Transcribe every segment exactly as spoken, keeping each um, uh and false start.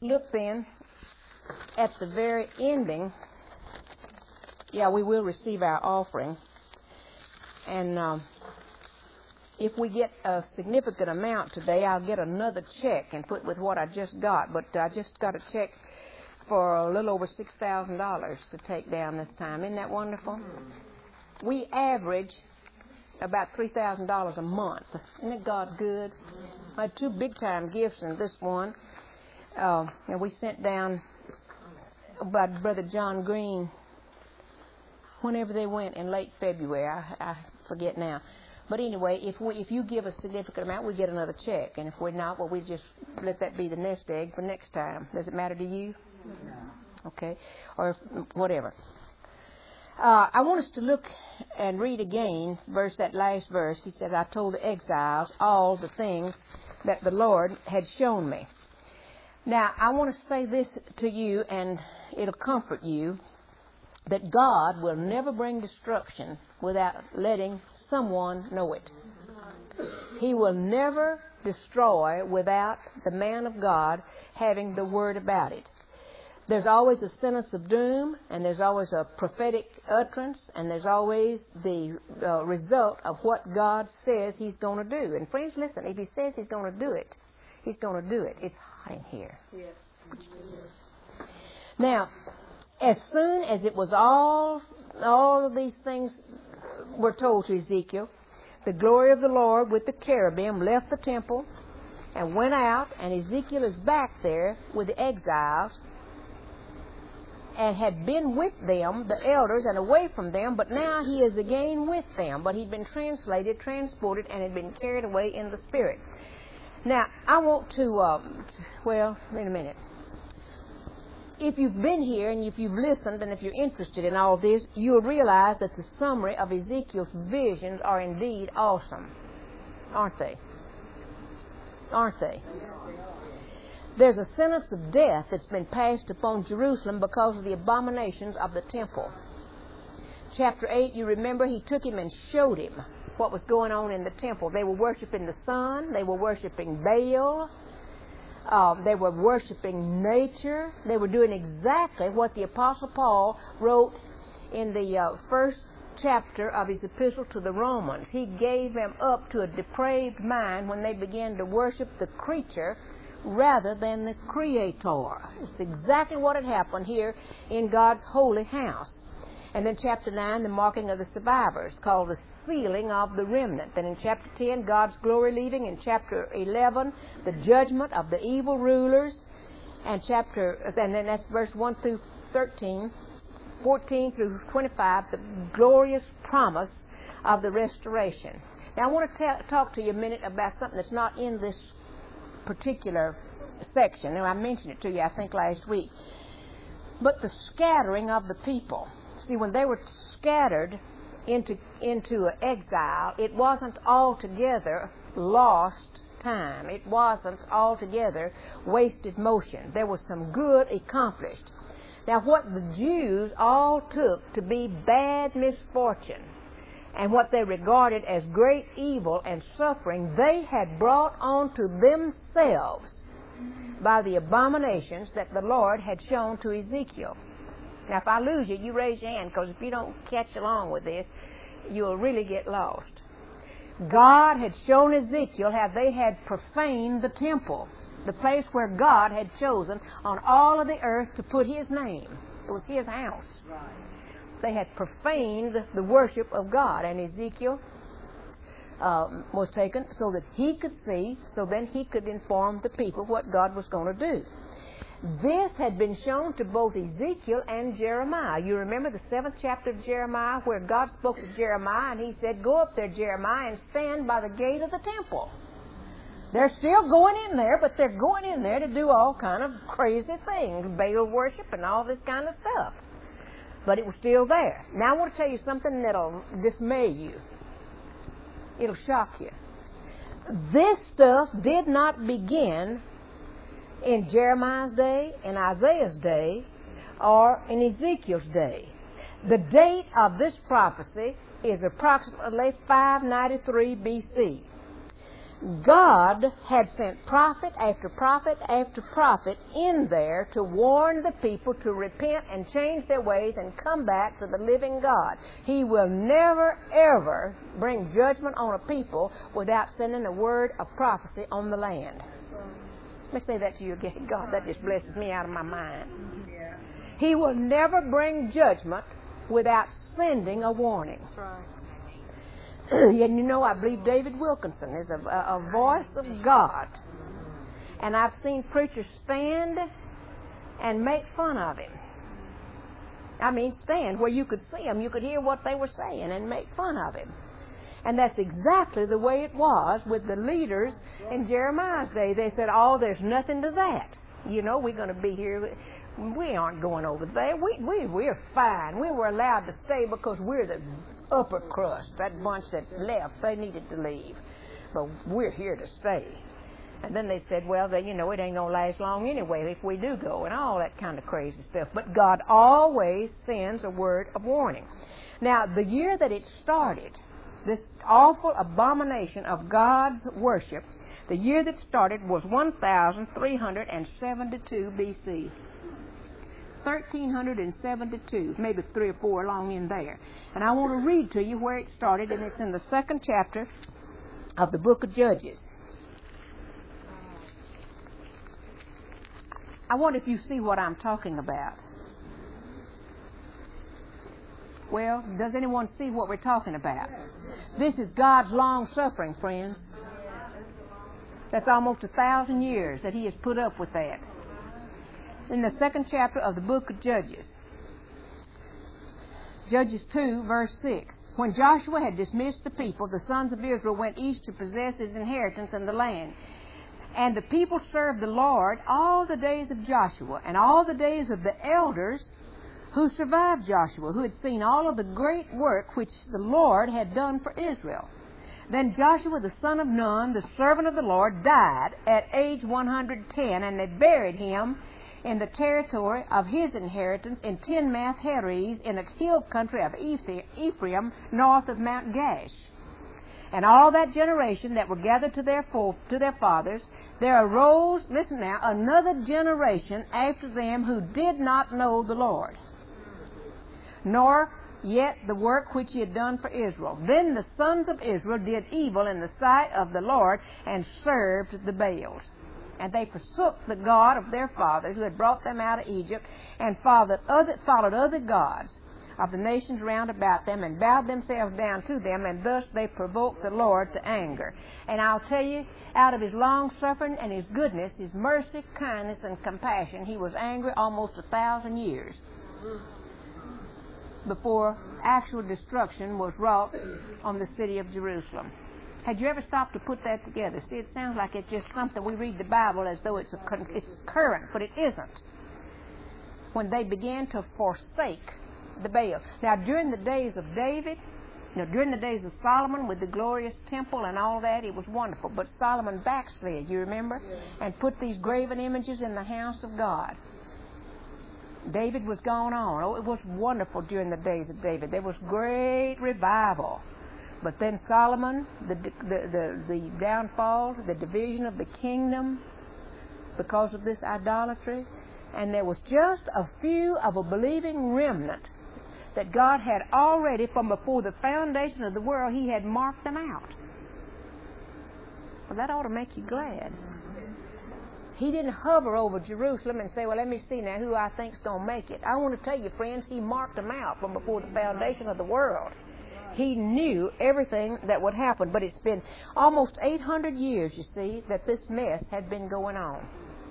look then at the very ending, yeah, we will receive our offering. And um, if we get a significant amount today, I'll get another check and put with what I just got. But I just got a check for a little over six thousand dollars to take down this time. Isn't that wonderful? We average about three thousand dollars a month. Isn't it God good? I had two big-time gifts in this one. Uh, and we sent down by Brother John Green whenever they went in late February. I, I forget now. But anyway, if we if you give a significant amount, we get another check. And if we're not, well, we just let that be the nest egg for next time. Does it matter to you? No. Okay. Or if, whatever. Uh, I want us to look and read again, verse that last verse. He says, I told the exiles all the things that the Lord had shown me. Now, I want to say this to you, and it'll comfort you, that God will never bring destruction without letting someone know it. He will never destroy without the man of God having the word about it. There's always a sentence of doom, and there's always a prophetic utterance, and there's always the uh, result of what God says He's going to do. And friends, listen, if He says He's going to do it, He's going to do it. It's hot in here. Yes. Now, as soon as it was all, all of these things were told to Ezekiel, the glory of the Lord with the cherubim left the temple and went out, and Ezekiel is back there with the exiles, and had been with them, the elders, and away from them, but now he is again with them. But he'd been translated, transported, and had been carried away in the Spirit. Now, I want to, um, well, wait a minute. If you've been here, and if you've listened, and if you're interested in all this, you'll realize that the summary of Ezekiel's visions are indeed awesome. Aren't they? Aren't they? There's a sentence of death that's been passed upon Jerusalem because of the abominations of the temple. Chapter eight, you remember, he took him and showed him what was going on in the temple. They were worshiping the sun. They were worshiping Baal. Um, they were worshiping nature. They were doing exactly what the Apostle Paul wrote in the uh, first chapter of his epistle to the Romans. He gave them up to a depraved mind when they began to worship the creature rather than the Creator. It's exactly what had happened here in God's holy house. And then chapter nine, the marking of the survivors, called the sealing of the remnant. Then in chapter ten, God's glory leaving. In chapter eleven, the judgment of the evil rulers. And chapter, and then that's verse one through thirteen, fourteen through twenty-five, the glorious promise of the restoration. Now I want to ta- talk to you a minute about something that's not in this particular section. Now, I mentioned it to you, I think, last week. But the scattering of the people. See, when they were scattered into into exile, it wasn't altogether lost time. It wasn't altogether wasted motion. There was some good accomplished. Now, what the Jews all took to be bad misfortune and what they regarded as great evil and suffering, they had brought on to themselves by the abominations that the Lord had shown to Ezekiel. Now, if I lose you, you raise your hand, because if you don't catch along with this, you'll really get lost. God had shown Ezekiel how they had profaned the temple, the place where God had chosen on all of the earth to put His name. It was His house. Right. They had profaned the worship of God, and Ezekiel um, was taken so that he could see, so then he could inform the people what God was going to do. This had been shown to both Ezekiel and Jeremiah. You remember the seventh chapter of Jeremiah, where God spoke to Jeremiah, and He said, "Go up there, Jeremiah, and stand by the gate of the temple." They're still going in there, but they're going in there to do all kind of crazy things, Baal worship and all this kind of stuff. But it was still there. Now I want to tell you something that'll dismay you. It'll shock you. This stuff did not begin in Jeremiah's day, in Isaiah's day, or in Ezekiel's day. The date of this prophecy is approximately five ninety-three B C. God had sent prophet after prophet after prophet in there to warn the people to repent and change their ways and come back to the living God. He will never, ever bring judgment on a people without sending a word of prophecy on the land. Let me say that to you again. God, that just blesses me out of my mind. He will never bring judgment without sending a warning. And you know, I believe David Wilkinson is a, a, a voice of God. And I've seen preachers stand and make fun of him. I mean, stand where you could see him, you could hear what they were saying and make fun of him. And that's exactly the way it was with the leaders in Jeremiah's day. They said, oh, there's nothing to that. You know, we're going to be here. We aren't going over there. We, we, we're fine. We were allowed to stay because we're the upper crust. That bunch that left, they needed to leave. But we're here to stay. And then they said, well, they, you know, it ain't going to last long anyway if we do go, and all that kind of crazy stuff. But God always sends a word of warning. Now, the year that it started, this awful abomination of God's worship, the year that started was one thousand three hundred seventy-two B C thirteen seventy-two, maybe three or four along in there. And I want to read to you where it started, and it's in the second chapter of the book of Judges. I wonder if you see what I'm talking about. Well, does anyone see what we're talking about? This is God's long suffering, friends. That's almost a thousand years that He has put up with that. In the second chapter of the book of Judges, Judges two, verse six. When Joshua had dismissed the people, the sons of Israel went east to possess his inheritance in the land. And the people served the Lord all the days of Joshua and all the days of the elders who survived Joshua, who had seen all of the great work which the Lord had done for Israel. Then Joshua the son of Nun, the servant of the Lord, died at age one hundred ten, and they buried him in the territory of his inheritance in Timnath Heres, in a hill country of Ephraim, north of Mount Gash. And all that generation that were gathered to their fo- to their fathers, there arose, listen now, another generation after them who did not know the Lord, nor yet the work which He had done for Israel. Then the sons of Israel did evil in the sight of the Lord and served the Baals. And they forsook the God of their fathers who had brought them out of Egypt, and followed other, followed other gods of the nations round about them, and bowed themselves down to them, and thus they provoked the Lord to anger. And I'll tell you, out of His long suffering and His goodness, His mercy, kindness, and compassion, He was angry almost a thousand years before actual destruction was wrought on the city of Jerusalem. Had you ever stopped to put that together? See, it sounds like it's just something we read the Bible as though it's a, it's current, but it isn't. When they began to forsake the Baal. Now, during the days of David, you know, during the days of Solomon with the glorious temple and all that, it was wonderful. But Solomon backslid, you remember, and put these graven images in the house of God. David was gone on. Oh, it was wonderful during the days of David. There was great revival. But then Solomon, the, the, the, the downfall, the division of the kingdom because of this idolatry, and there was just a few of a believing remnant that God had already, from before the foundation of the world, He had marked them out. Well, that ought to make you glad. He didn't hover over Jerusalem and say, well, let me see now who I think's going to make it. I want to tell you, friends, He marked them out from before the foundation of the world. He knew everything that would happen. But it's been almost eight hundred years, you see, that this mess had been going on.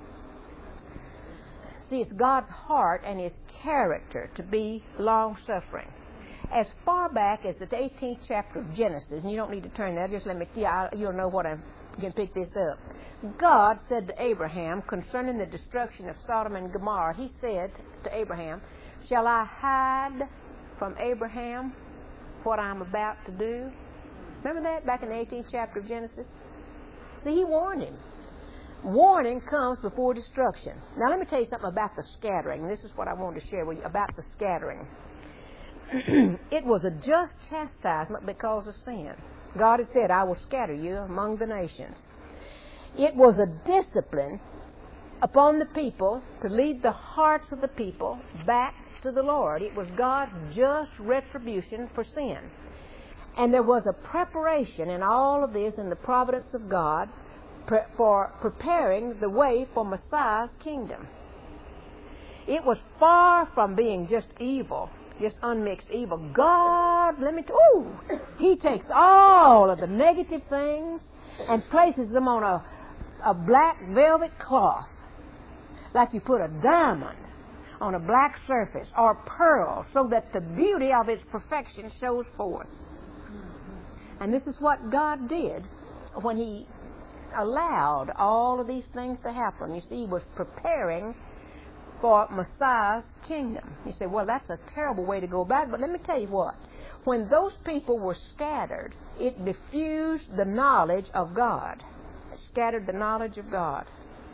See, it's God's heart and His character to be long-suffering. As far back as the eighteenth chapter of Genesis, and you don't need to turn there, just let me, yeah, you'll know what I'm going to pick this up. God said to Abraham concerning the destruction of Sodom and Gomorrah, He said to Abraham, shall I hide from Abraham what I'm about to do? Remember that back in the eighteenth chapter of Genesis? See, He warned him. Warning comes before destruction. Now let me tell you something about the scattering. This is what I wanted to share with you about the scattering. It was a just chastisement because of sin. God had said, I will scatter you among the nations. It was a discipline upon the people to lead the hearts of the people back to the Lord. It was God's just retribution for sin. And there was a preparation in all of this in the providence of God pre- for preparing the way for Messiah's kingdom. It was far from being just evil, just unmixed evil. God, let me tell you, He takes all of the negative things and places them on a, a black velvet cloth, like you put a diamond on a black surface, or pearl, so that the beauty of its perfection shows forth. And this is what God did when He allowed all of these things to happen. You see, He was preparing for Messiah's kingdom. You say, well, that's a terrible way to go about it, but let me tell you what. When those people were scattered, it diffused the knowledge of God. It scattered the knowledge of God.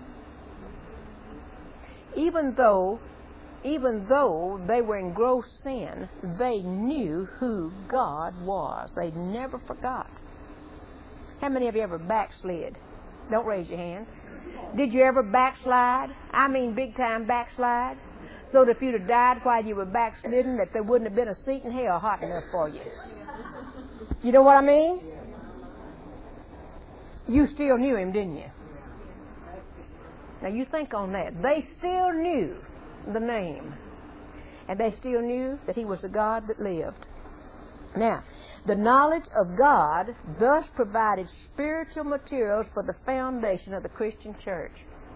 Even though Even though they were in gross sin, they knew who God was. They never forgot. How many of you ever backslid? Don't raise your hand. Did you ever backslide? I mean big time backslide? So that if you'd have died while you were backslidden, that there wouldn't have been a seat in hell hot enough for you. You know what I mean? You still knew Him, didn't you? Now you think on that. They still knew the name, and they still knew that He was the God that lived. Now, the knowledge of God thus provided spiritual materials for the foundation of the Christian church.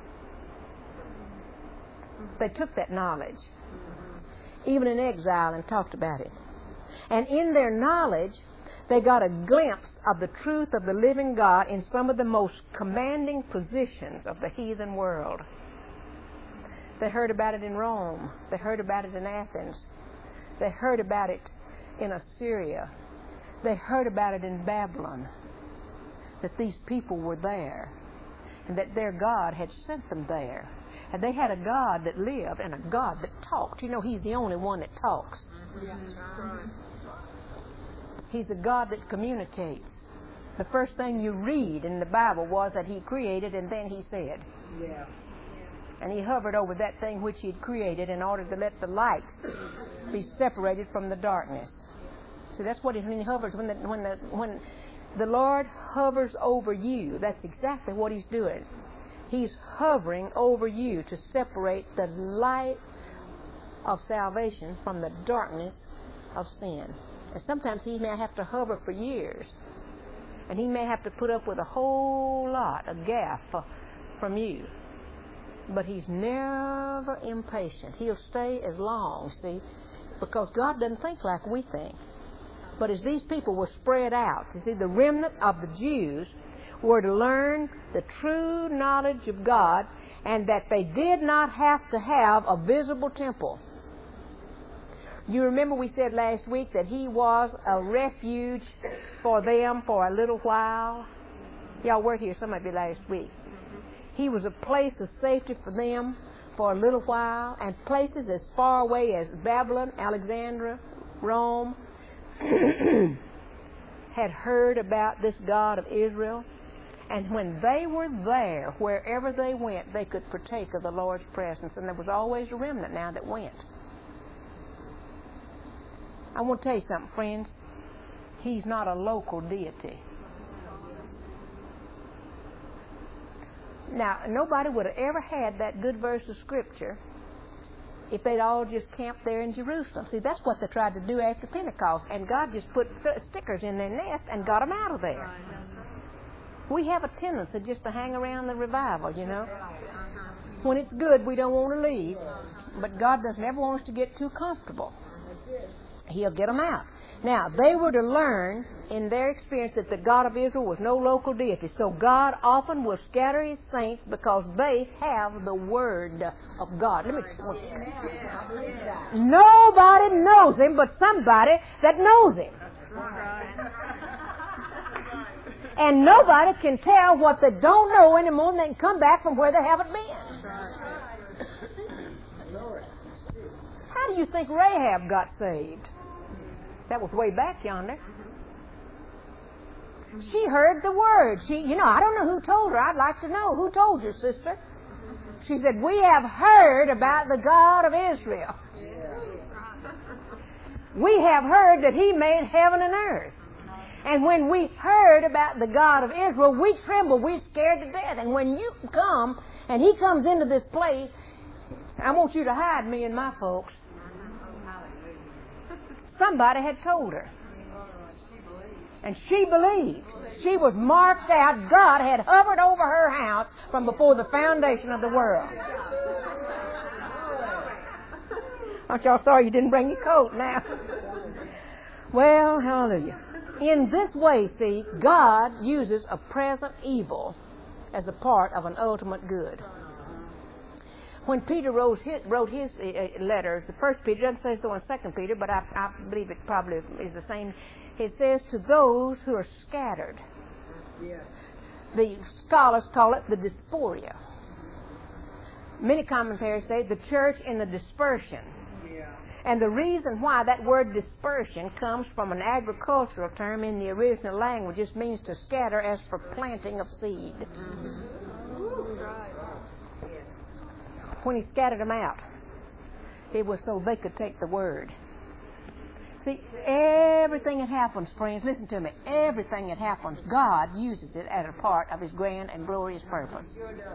They took that knowledge, even in exile, and talked about it. And in their knowledge, they got a glimpse of the truth of the living God in some of the most commanding positions of the heathen world. They heard about it in Rome. They heard about it in Athens. They heard about it in Assyria. They heard about it in Babylon. That these people were there. And that their God had sent them there. And they had a God that lived and a God that talked. You know, He's the only one that talks. He's a God that communicates. The first thing you read in the Bible was that He created and then He said. Yeah. And He hovered over that thing which He had created in order to let the light be separated from the darkness. See, that's what He, when He hovers. When the, when the when the Lord hovers over you, that's exactly what He's doing. He's hovering over you to separate the light of salvation from the darkness of sin. And sometimes He may have to hover for years, and He may have to put up with a whole lot of gaff from you. But He's never impatient. He'll stay as long, see, because God doesn't think like we think. But as these people were spread out, you see, the remnant of the Jews were to learn the true knowledge of God, and that they did not have to have a visible temple. You remember we said last week that He was a refuge for them for a little while? Y'all were here, some of you, last week. He was a place of safety for them for a little while, and places as far away as Babylon, Alexandria, Rome had heard about this God of Israel. And when they were there, wherever they went, they could partake of the Lord's presence. And there was always a remnant now that went. I want to tell you something, friends. He's not a local deity. Now, nobody would have ever had that good verse of Scripture if they'd all just camped there in Jerusalem. See, that's what they tried to do after Pentecost, and God just put st- stickers in their nest and got them out of there. We have a tendency just to hang around the revival, you know. When it's good, we don't want to leave, but God doesn't ever want us to get too comfortable. He'll get them out. Now, they were to learn in their experience that the God of Israel was no local deity. So God often will scatter His saints because they have the Word of God. Let me. Nobody knows Him but somebody that knows Him. And nobody can tell what they don't know any more than they can come back from where they haven't been. How do you think Rahab got saved? That was way back yonder. She heard the word. She, you know, I don't know who told her. I'd like to know. Who told you, sister? She said, we have heard about the God of Israel. We have heard that He made heaven and earth. And when we heard about the God of Israel, we trembled. We're scared to death. And when you come, and He comes into this place, I want you to hide me and my folks. Somebody had told her. And she believed. She was marked out. God had hovered over her house from before the foundation of the world. Aren't y'all sorry you didn't bring your coat now? Well, hallelujah. In this way, see, God uses a present evil as a part of an ultimate good. When Peter wrote his, wrote his uh, letters, the first Peter, doesn't say so in Second Peter, but I, I believe it probably is the same. It says, to those who are scattered. Yes. The scholars call it the dysphoria. Many commentaries say the church in the dispersion. Yeah. And the reason why that word dispersion comes from an agricultural term in the original language just means to scatter as for planting of seed. Mm-hmm. Right. When He scattered them out, it was so they could take the word. See, everything that happens, friends, listen to me, everything that happens, God uses it as a part of His grand and glorious purpose.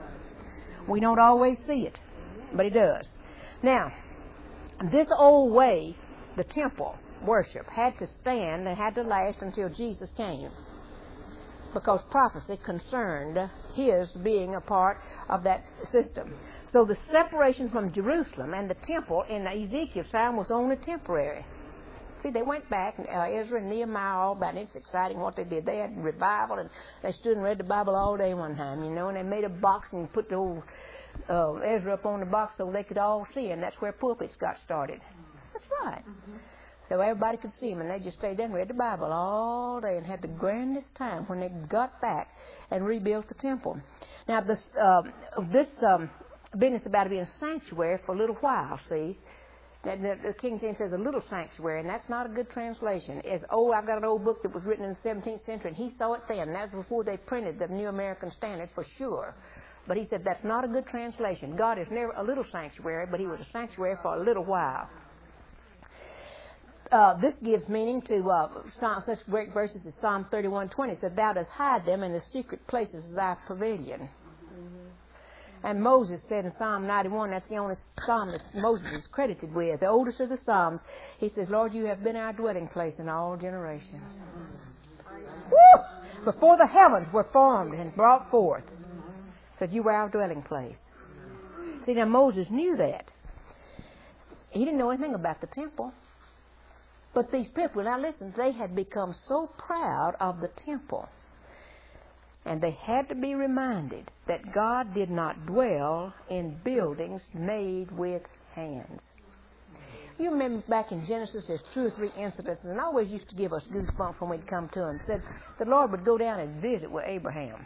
We don't always see it, but He does. Now, this old way, the temple worship, had to stand and had to last until Jesus came, because prophecy concerned His being a part of that system. So the separation from Jerusalem and the temple in Ezekiel's time was only temporary. See, they went back, and uh, Ezra and Nehemiah all about it. It's exciting what they did. They had revival, and they stood and read the Bible all day one time, you know, and they made a box and put the old uh, Ezra up on the box so they could all see, and that's where pulpits got started. That's right. Mm-hmm. So everybody could see them, and they just stayed there and read the Bible all day and had the grandest time when they got back and rebuilt the temple. Now, this, uh, this um, business about being a sanctuary for a little while, see, the King James says a little sanctuary, and that's not a good translation. As oh, I've got an old book that was written in the seventeenth century, and he saw it then. That was before they printed the New American Standard for sure. But he said that's not a good translation. God is never a little sanctuary, but He was a sanctuary for a little while. Uh, this gives meaning to uh, Psalm, such great verses as Psalm thirty-one twenty. It said, Thou dost hide them in the secret places of Thy pavilion. And Moses said in Psalm ninety-one, that's the only psalm that Moses is credited with, the oldest of the psalms, he says, Lord, You have been our dwelling place in all generations. Woo! Before the heavens were formed and brought forth, said You were our dwelling place. See, now Moses knew that. He didn't know anything about the temple. But these people, now listen, they had become so proud of the temple. And they had to be reminded that God did not dwell in buildings made with hands. You remember back in Genesis, there's two or three incidents, and it always used to give us goosebumps when we'd come to them. It said the Lord would go down and visit with Abraham.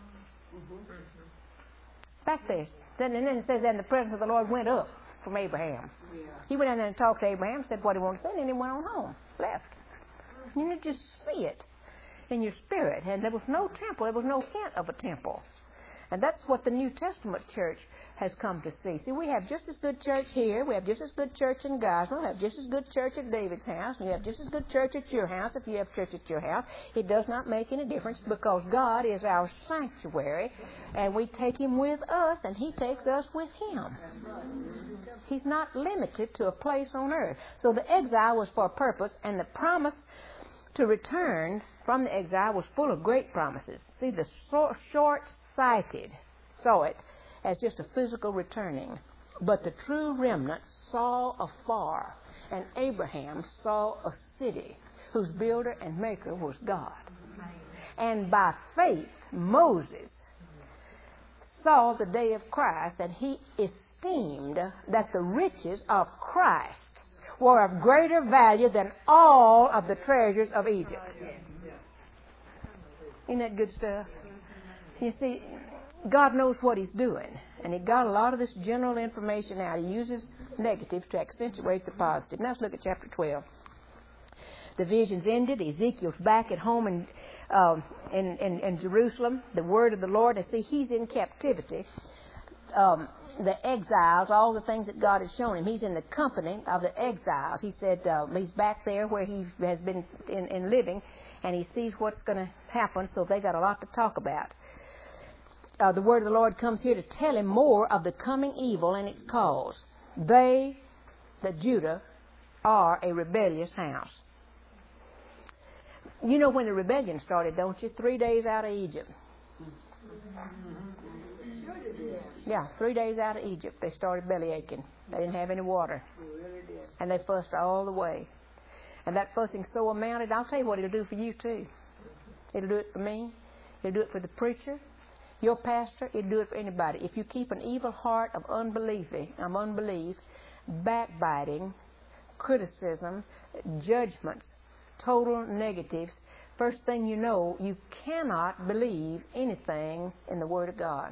Back there. Then, and then it says, and the presence of the Lord went up from Abraham. He went in there and talked to Abraham, said what he wanted to say, and then he went on home, left. You know, just see it in your spirit. And there was no temple. There was no hint of a temple. And that's what the New Testament church has come to see. See, we have just as good church here. We have just as good church in Gosnell. We have just as good church at David's house. We have just as good church at your house if you have church at your house. It does not make any difference because God is our sanctuary, and we take Him with us, and He takes us with Him. He's not limited to a place on earth. So the exile was for a purpose, and the promise to return from the exile was full of great promises. See, the so- short-sighted saw it as just a physical returning. But the true remnant saw afar, and Abraham saw a city whose builder and maker was God. And by faith, Moses saw the day of Christ, and he esteemed that the riches of Christ were of greater value than all of the treasures of Egypt. Isn't that good stuff? You see, God knows what He's doing, and He got a lot of this general information out. He uses negatives to accentuate the positive. Now let's look at chapter twelve. The vision's ended. Ezekiel's back at home in um, in, in, in Jerusalem, the word of the Lord. And see, he's in captivity. Um, the exiles, all the things that God had shown him. He's in the company of the exiles. He said uh, he's back there where he has been in, in living, and he sees what's going to happen, so they got a lot to talk about. Uh, the word of the Lord comes here to tell him more of the coming evil and its cause. They, the Judah, are a rebellious house. You know when the rebellion started, don't you? Three days out of Egypt. Yeah, three days out of Egypt, they started belly aching. They didn't have any water. And they fussed all the way. And that fussing so amounted, I'll tell you what it'll do for you too. It'll do it for me. It'll do it for the preacher, your pastor. It'll do it for anybody. If you keep an evil heart of unbelief, of unbelief, backbiting, criticism, judgments, total negatives, first thing you know, you cannot believe anything in the Word of God.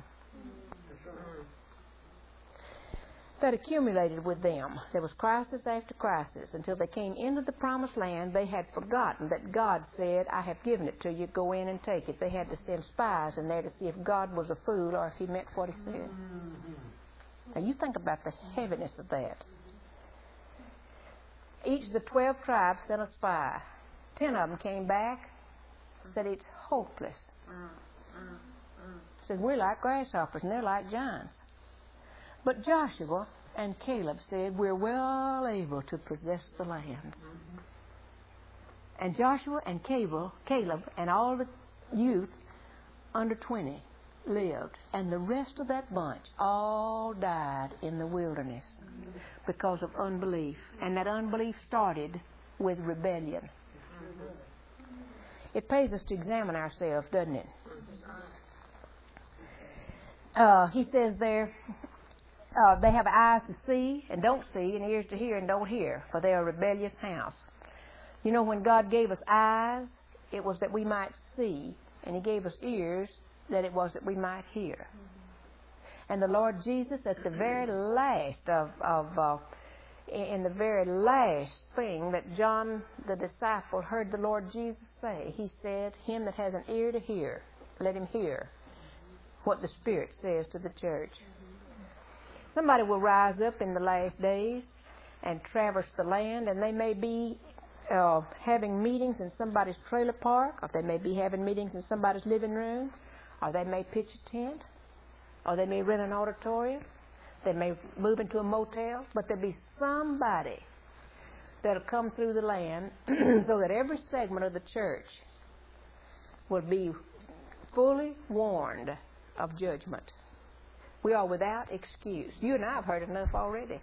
That accumulated with them. There was crisis after crisis. Until they came into the promised land, they had forgotten that God said, I have given it to you, go in and take it. They had to send spies in there to see if God was a fool or if he meant what he said. Now you think about the heaviness of that. Each of the twelve tribes sent a spy. Ten of them came back, said it's hopeless. Said we're like grasshoppers and they're like giants. But Joshua and Caleb said, we're well able to possess the land. Mm-hmm. And Joshua and Caleb, Caleb and all the youth under twenty lived. And the rest of that bunch all died in the wilderness mm-hmm. because of unbelief. And that unbelief started with rebellion. Mm-hmm. It pays us to examine ourselves, doesn't it? Uh, he says there, Uh, they have eyes to see and don't see, and ears to hear and don't hear, for they are a rebellious house. You know, when God gave us eyes, it was that we might see, and he gave us ears that it was that we might hear. Mm-hmm. And the Lord Jesus, at the very last of, of uh, in the very last thing that John the disciple heard the Lord Jesus say, he said, him that has an ear to hear, let him hear what the Spirit says to the church. Somebody will rise up in the last days and traverse the land, and they may be uh, having meetings in somebody's trailer park, or they may be having meetings in somebody's living room, or they may pitch a tent, or they may rent an auditorium, they may move into a motel, but there'll be somebody that'll come through the land so that every segment of the church will be fully warned of judgment. We are without excuse. You and I have heard enough already.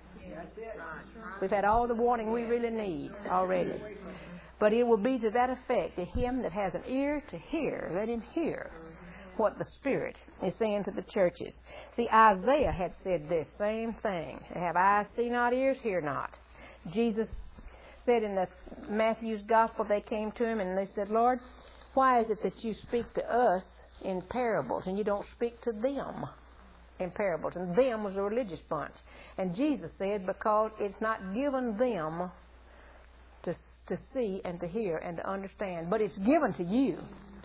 We've had all the warning we really need already. But it will be to that effect, to him that has an ear to hear, let him hear what the Spirit is saying to the churches. See, Isaiah had said this same thing. They have eyes, see not, ears, hear not. Jesus said in the Matthew's Gospel, they came to him and they said, Lord, why is it that you speak to us in parables and you don't speak to them in parables? And them was a religious bunch. And Jesus said, because it's not given them to, to see and to hear and to understand, but it's given to you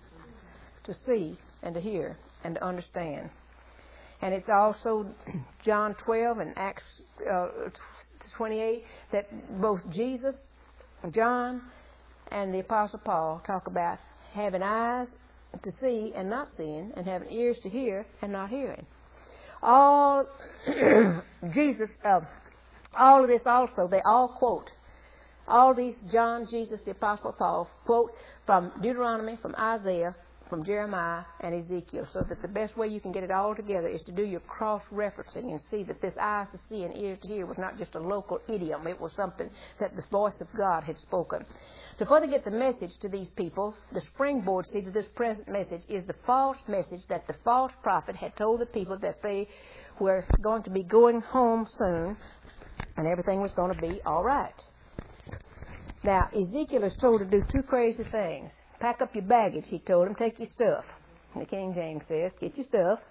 to see and to hear and to understand. And it's also John twelve and Acts uh, twenty-eight that both Jesus, John, and the Apostle Paul talk about having eyes to see and not seeing, and having ears to hear and not hearing. All Jesus, uh, all of this also, they all quote. All these, John, Jesus, the Apostle Paul, quote from Deuteronomy, from Isaiah, from Jeremiah, and Ezekiel, so that the best way you can get it all together is to do your cross-referencing and see that this eyes to see and ears to hear was not just a local idiom. It was something that the voice of God had spoken. To further get the message to these people, the springboard seed of this present message is the false message that the false prophet had told the people that they were going to be going home soon and everything was going to be all right. Now, Ezekiel is told to do two crazy things. Pack up your baggage, he told him. Take your stuff. The King James says, get your stuff.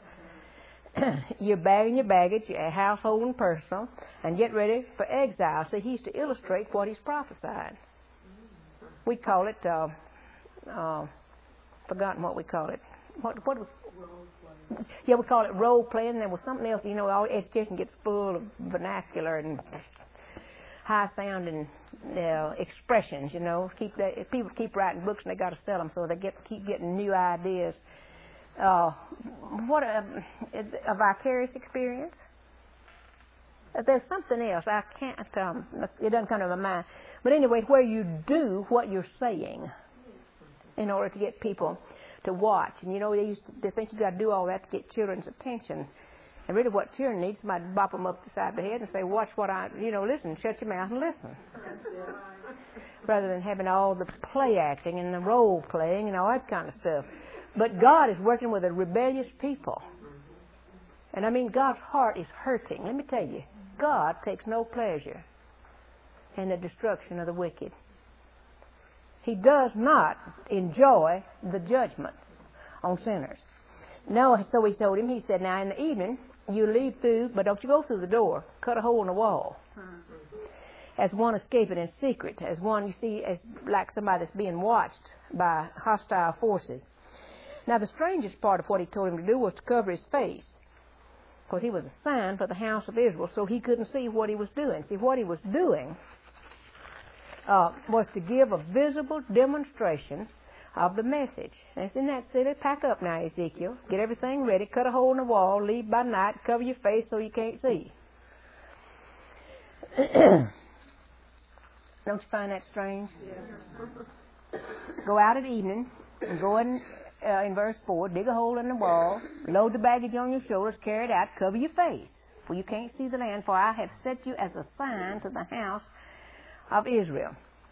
Your bag and your baggage, your household and personal, and get ready for exile. See, he's to illustrate what he's prophesied. We call it uh, uh, forgotten what we call it. What, what, yeah, we call it role playing. There was something else. You know, all education gets full of vernacular and high sounding uh, expressions. You know, keep that, people keep writing books and they got to sell them, so they get keep getting new ideas. Uh, what a, a vicarious experience. There's something else. I can't. Um, it doesn't come to my mind. But anyway, where you do what you're saying in order to get people to watch. And you know, they used to, they think you got to do all that to get children's attention. And really, what children need, somebody to bop them up the side of the head and say, "Watch what I," you know, listen, shut your mouth and listen. Rather than having all the play acting and the role playing and all that kind of stuff. But God is working with a rebellious people. And I mean, God's heart is hurting. Let me tell you, God takes no pleasure in the destruction of the wicked. He does not enjoy the judgment on sinners. No, so he told him, he said, now in the evening, you leave through, but don't you go through the door. Cut a hole in the wall. As one escaping in secret, as one, you see, as like somebody that's being watched by hostile forces. Now, the strangest part of what he told him to do was to cover his face, because he was a sign for the house of Israel, so he couldn't see what he was doing. See, what he was doing uh, was to give a visible demonstration of the message. And isn't that silly? Pack up now, Ezekiel. Get everything ready. Cut a hole in the wall. Leave by night. Cover your face so you can't see. Don't you find that strange? Yes. Go out at evening and go in, uh, in verse four, dig a hole in the wall, load the baggage on your shoulders, carry it out, cover your face, for you can't see the land, for I have set you as a sign to the house of Israel.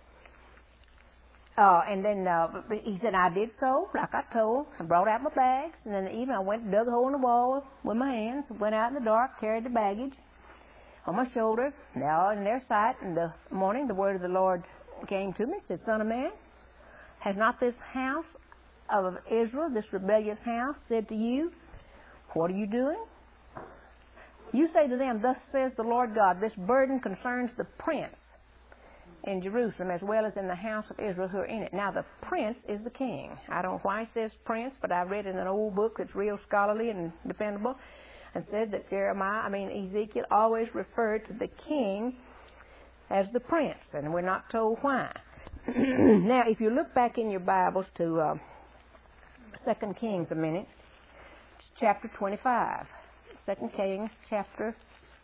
Uh, and then uh, he said, I did so, like I told. I brought out my bags, and in the evening I went and dug a hole in the wall with my hands, went out in the dark, carried the baggage on my shoulder, now in their sight. In the morning, the word of the Lord came to me, said, Son of man, has not this house of Israel, this rebellious house, said to you, what are you doing? You say to them, thus says the Lord God, this burden concerns the prince in Jerusalem as well as in the house of Israel who are in it. Now, the prince is the king. I don't know why he says prince, but I read in an old book that's real scholarly and dependable, and said that Jeremiah, I mean Ezekiel, always referred to the king as the prince, and we're not told why. Now, if you look back in your Bibles to uh, Second Kings a minute, chapter twenty-five. Second Kings, chapter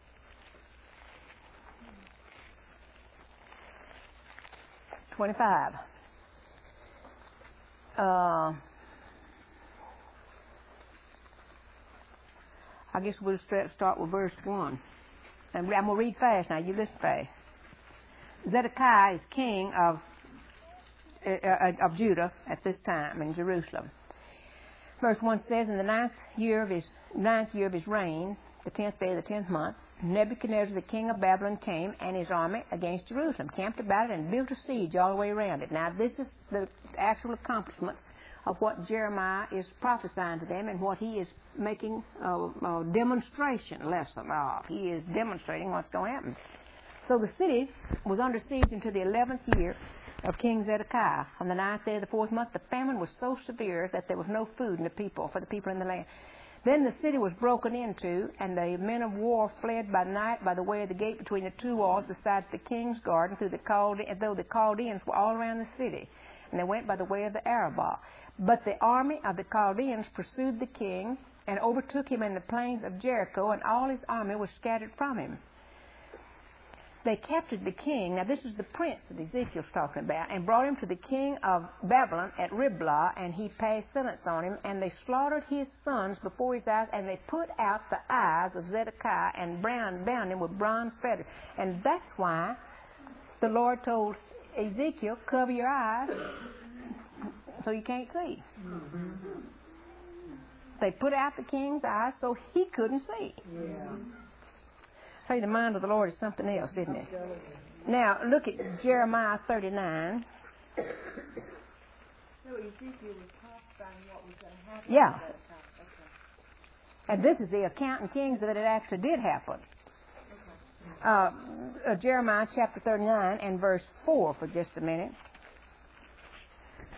twenty-five. Uh, I guess we'll start with verse one. And I'm going to read fast now. You listen fast. Zedekiah is king of uh, of Judah at this time in Jerusalem. Verse one says, in the ninth year of his ninth year of his reign, the tenth day of the tenth month, Nebuchadnezzar, the king of Babylon, came and his army against Jerusalem, camped about it, and built a siege all the way around it. Now, this is the actual accomplishment of what Jeremiah is prophesying to them and what he is making a, a demonstration lesson of. He is demonstrating what's going to happen. So the city was under siege until the eleventh year of King Zedekiah. On the ninth day of the fourth month, the famine was so severe that there was no food in the people for the people in the land. Then the city was broken into, and the men of war fled by night by the way of the gate between the two walls, besides the king's garden, through the Chaldeans, though the Chaldeans were all around the city. And they went by the way of the Arabah. But the army of the Chaldeans pursued the king and overtook him in the plains of Jericho, and all his army was scattered from him. They captured the king, now this is the prince that Ezekiel's talking about, and brought him to the king of Babylon at Riblah, and he passed sentence on him, and they slaughtered his sons before his eyes, and they put out the eyes of Zedekiah and bound, bound him with bronze fetters. And that's why the Lord told Ezekiel, cover your eyes so you can't see. Mm-hmm. They put out the king's eyes so he couldn't see. Yeah. Hey, the mind of the Lord is something else, isn't it? Now, look at Jeremiah thirty-nine. So Ezekiel was prophesying what was going to happen yeah. at that time. Okay. And this is the account in Kings that it actually did happen. Okay. Uh, uh, Jeremiah chapter thirty-nine and verse four for just a minute.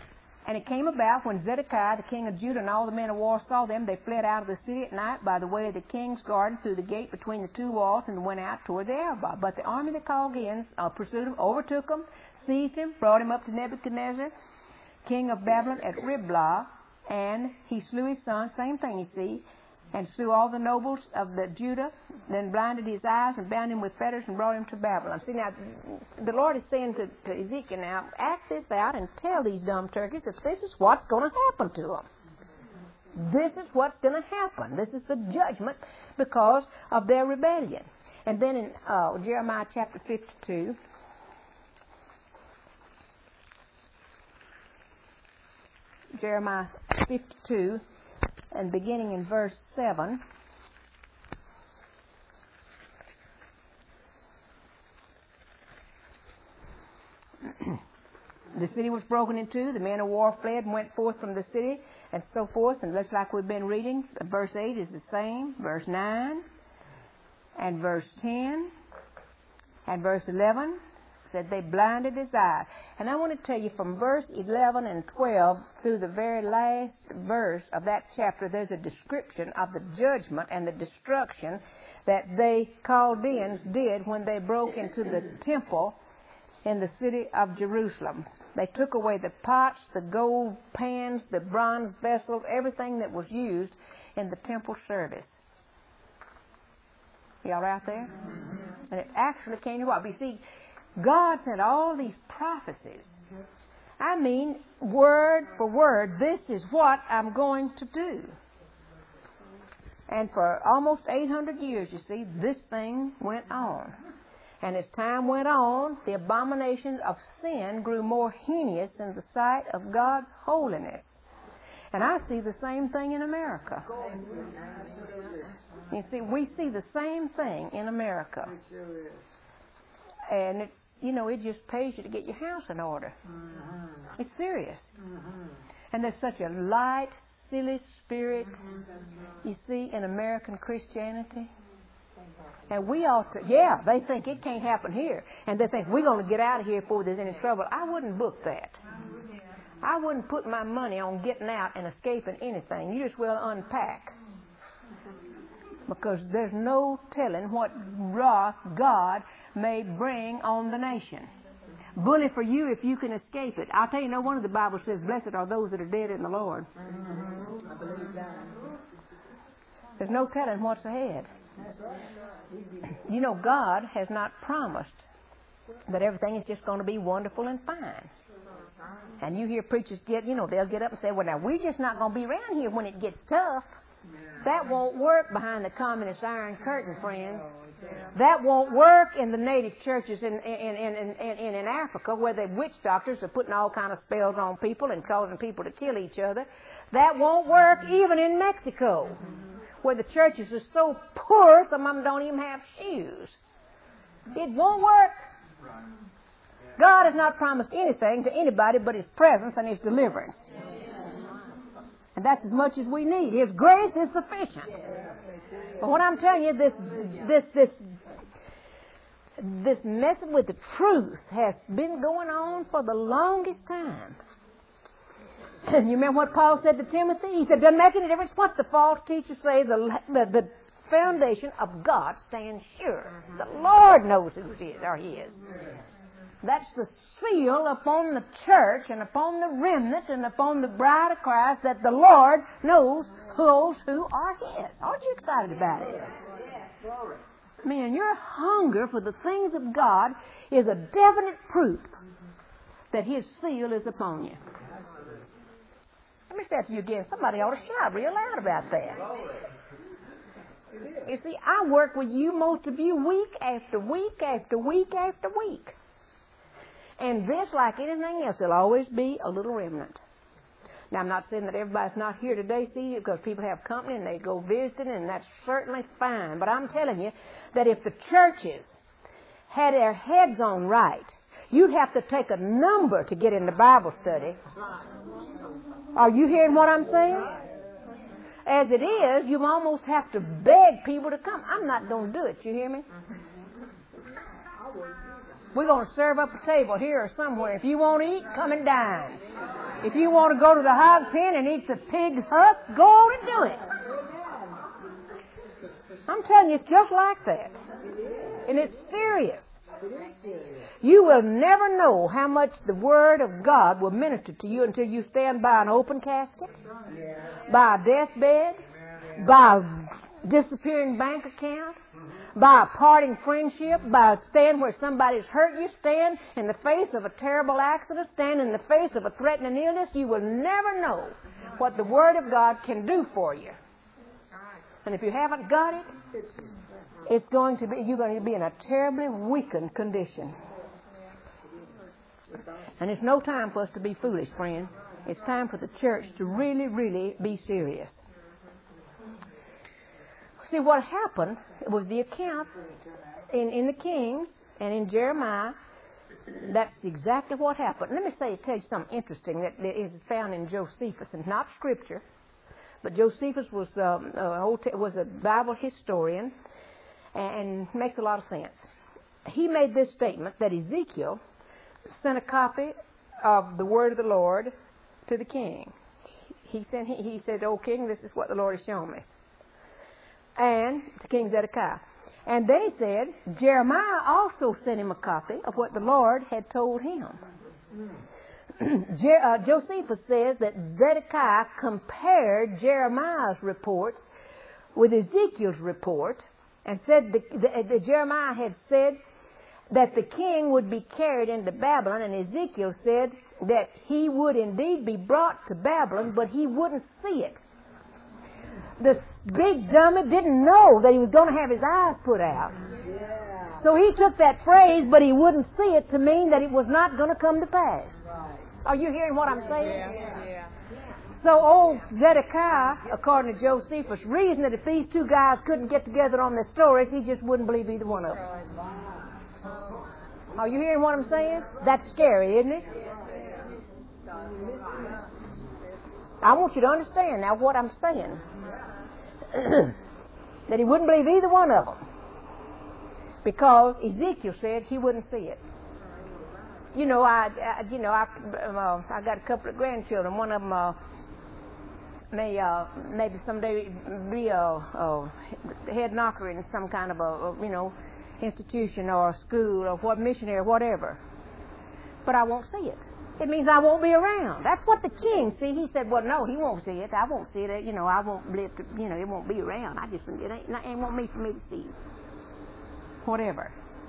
And it came about when Zedekiah, the king of Judah, and all the men of war saw them, they fled out of the city at night by the way of the king's garden through the gate between the two walls and went out toward the Arabah. But the army that called in uh, pursued him, overtook him, seized him, brought him up to Nebuchadnezzar, king of Babylon, at Riblah, and he slew his son, same thing you see, and slew all the nobles of the Judah, then blinded his eyes and bound him with fetters and brought him to Babylon. See, now, the Lord is saying to, to Ezekiel now, act this out and tell these dumb turkeys that this is what's going to happen to them. This is what's going to happen. This is the judgment because of their rebellion. And then in uh, Jeremiah chapter fifty-two, Jeremiah fifty-two, and beginning in verse seven, the city was broken in two, the men of war fled and went forth from the city, and so forth, and looks like we've been reading. Verse eight is the same, verse nine, and verse ten, and verse eleven, said they blinded his eyes. And I want to tell you from verse eleven and twelve through the very last verse of that chapter, there's a description of the judgment and the destruction that they Chaldeans did when they broke into the temple in the city of Jerusalem. They took away the pots, the gold pans, the bronze vessels, everything that was used in the temple service. Y'all out there? And it actually came to what? You see, God sent all these prophecies. I mean, word for word, this is what I'm going to do. And for almost eight hundred years, you see, this thing went on. And as time went on, the abomination of sin grew more heinous in the sight of God's holiness. And I see the same thing in America. You see, we see the same thing in America. And it's, you know, it just pays you to get your house in order. Mm-hmm. It's serious. Mm-hmm. And there's such a light, silly spirit, mm-hmm. you see, in American Christianity. And we ought to, yeah, they think it can't happen here. And they think we're going to get out of here before there's any trouble. I wouldn't book that. I wouldn't put my money on getting out and escaping anything. You just will unpack. Because there's no telling what wrath God may bring on the nation. Bully for you if you can escape it. I'll tell you, no wonder the Bible says, blessed are those that are dead in the Lord. Mm-hmm. I believe that. There's no telling what's ahead. That's right. You know, God has not promised that everything is just going to be wonderful and fine. And you hear preachers get, you know, they'll get up and say, well, now, we're just not going to be around here when it gets tough. That won't work behind the communist iron curtain, friends. That won't work in the native churches in in, in, in, in, in Africa where the witch doctors are putting all kind of spells on people and causing people to kill each other. That won't work even in Mexico where the churches are so poor some of them don't even have shoes. It won't work. God has not promised anything to anybody but His presence and His deliverance. And that's as much as we need. His grace is sufficient. But what I'm telling you, this this this this messing with the truth has been going on for the longest time. You remember what Paul said to Timothy? He said, doesn't make any difference what the false teachers say, the, the, the foundation of God stands sure. The Lord knows who it is, or He is. That's the seal upon the church and upon the remnant and upon the bride of Christ that the Lord knows those who are His. Aren't you excited about it? Man, your hunger for the things of God is a definite proof that His seal is upon you. Let me say it to you again. Somebody ought to shout real loud about that. You see, I work with you, most of you, week after week after week after week. And this, like anything else, there'll always be a little remnant. Now, I'm not saying that everybody's not here today, see, because people have company and they go visiting, and that's certainly fine. But I'm telling you that if the churches had their heads on right, you'd have to take a number to get into Bible study. Are you hearing what I'm saying? As it is, you almost have to beg people to come. I'm not going to do it, you hear me? We're going to serve up a table here or somewhere. If you won't eat, come and dine. If you want to go to the hog pen and eat the pig husk, go on and do it. I'm telling you, it's just like that. And it's serious. You will never know how much the Word of God will minister to you until you stand by an open casket, by a deathbed, by a disappearing bank account, by a parting friendship, by a stand where somebody's hurt you, stand in the face of a terrible accident, stand in the face of a threatening illness. You will never know what the Word of God can do for you. And if you haven't got it, it's going to be, you're going to be in a terribly weakened condition. And it's no time for us to be foolish, friends. It's time for the church to really, really be serious. See, what happened was the account in, in the Kings and in Jeremiah. That's exactly what happened. Let me say, tell you something interesting that is found in Josephus, and not Scripture. But Josephus was um, a, was a Bible historian, and makes a lot of sense. He made this statement that Ezekiel sent a copy of the word of the Lord to the king. He sent. He, he said, "O king, this is what the Lord has shown me." And to King Zedekiah. And they said, Jeremiah also sent him a copy of what the Lord had told him. Je- uh, Josephus says that Zedekiah compared Jeremiah's report with Ezekiel's report, and said that Jeremiah had said that the king would be carried into Babylon, and Ezekiel said that he would indeed be brought to Babylon, but he wouldn't see it. This big dummy didn't know that he was going to have his eyes put out. So he took that phrase, but he wouldn't see it, to mean that it was not going to come to pass. Are you hearing what I'm saying? Yeah. So old Zedekiah, according to Josephus, reasoned that if these two guys couldn't get together on their stories, he just wouldn't believe either one of them. Are you hearing what I'm saying? That's scary, isn't it? I want you to understand now what I'm saying. That he wouldn't believe either one of them, because Ezekiel said he wouldn't see it. You know, I, I you know, I, uh, I got a couple of grandchildren. One of them uh, may uh, maybe someday be a, a head knocker in some kind of a, a you know institution or a school or what missionary or whatever. But I won't see it. It means I won't be around. That's what the king see. He said, "Well, no, he won't see it. I won't see it. You know, I won't live to. You know, it won't be around. I just it ain't, it ain't want me for me to see it. Whatever."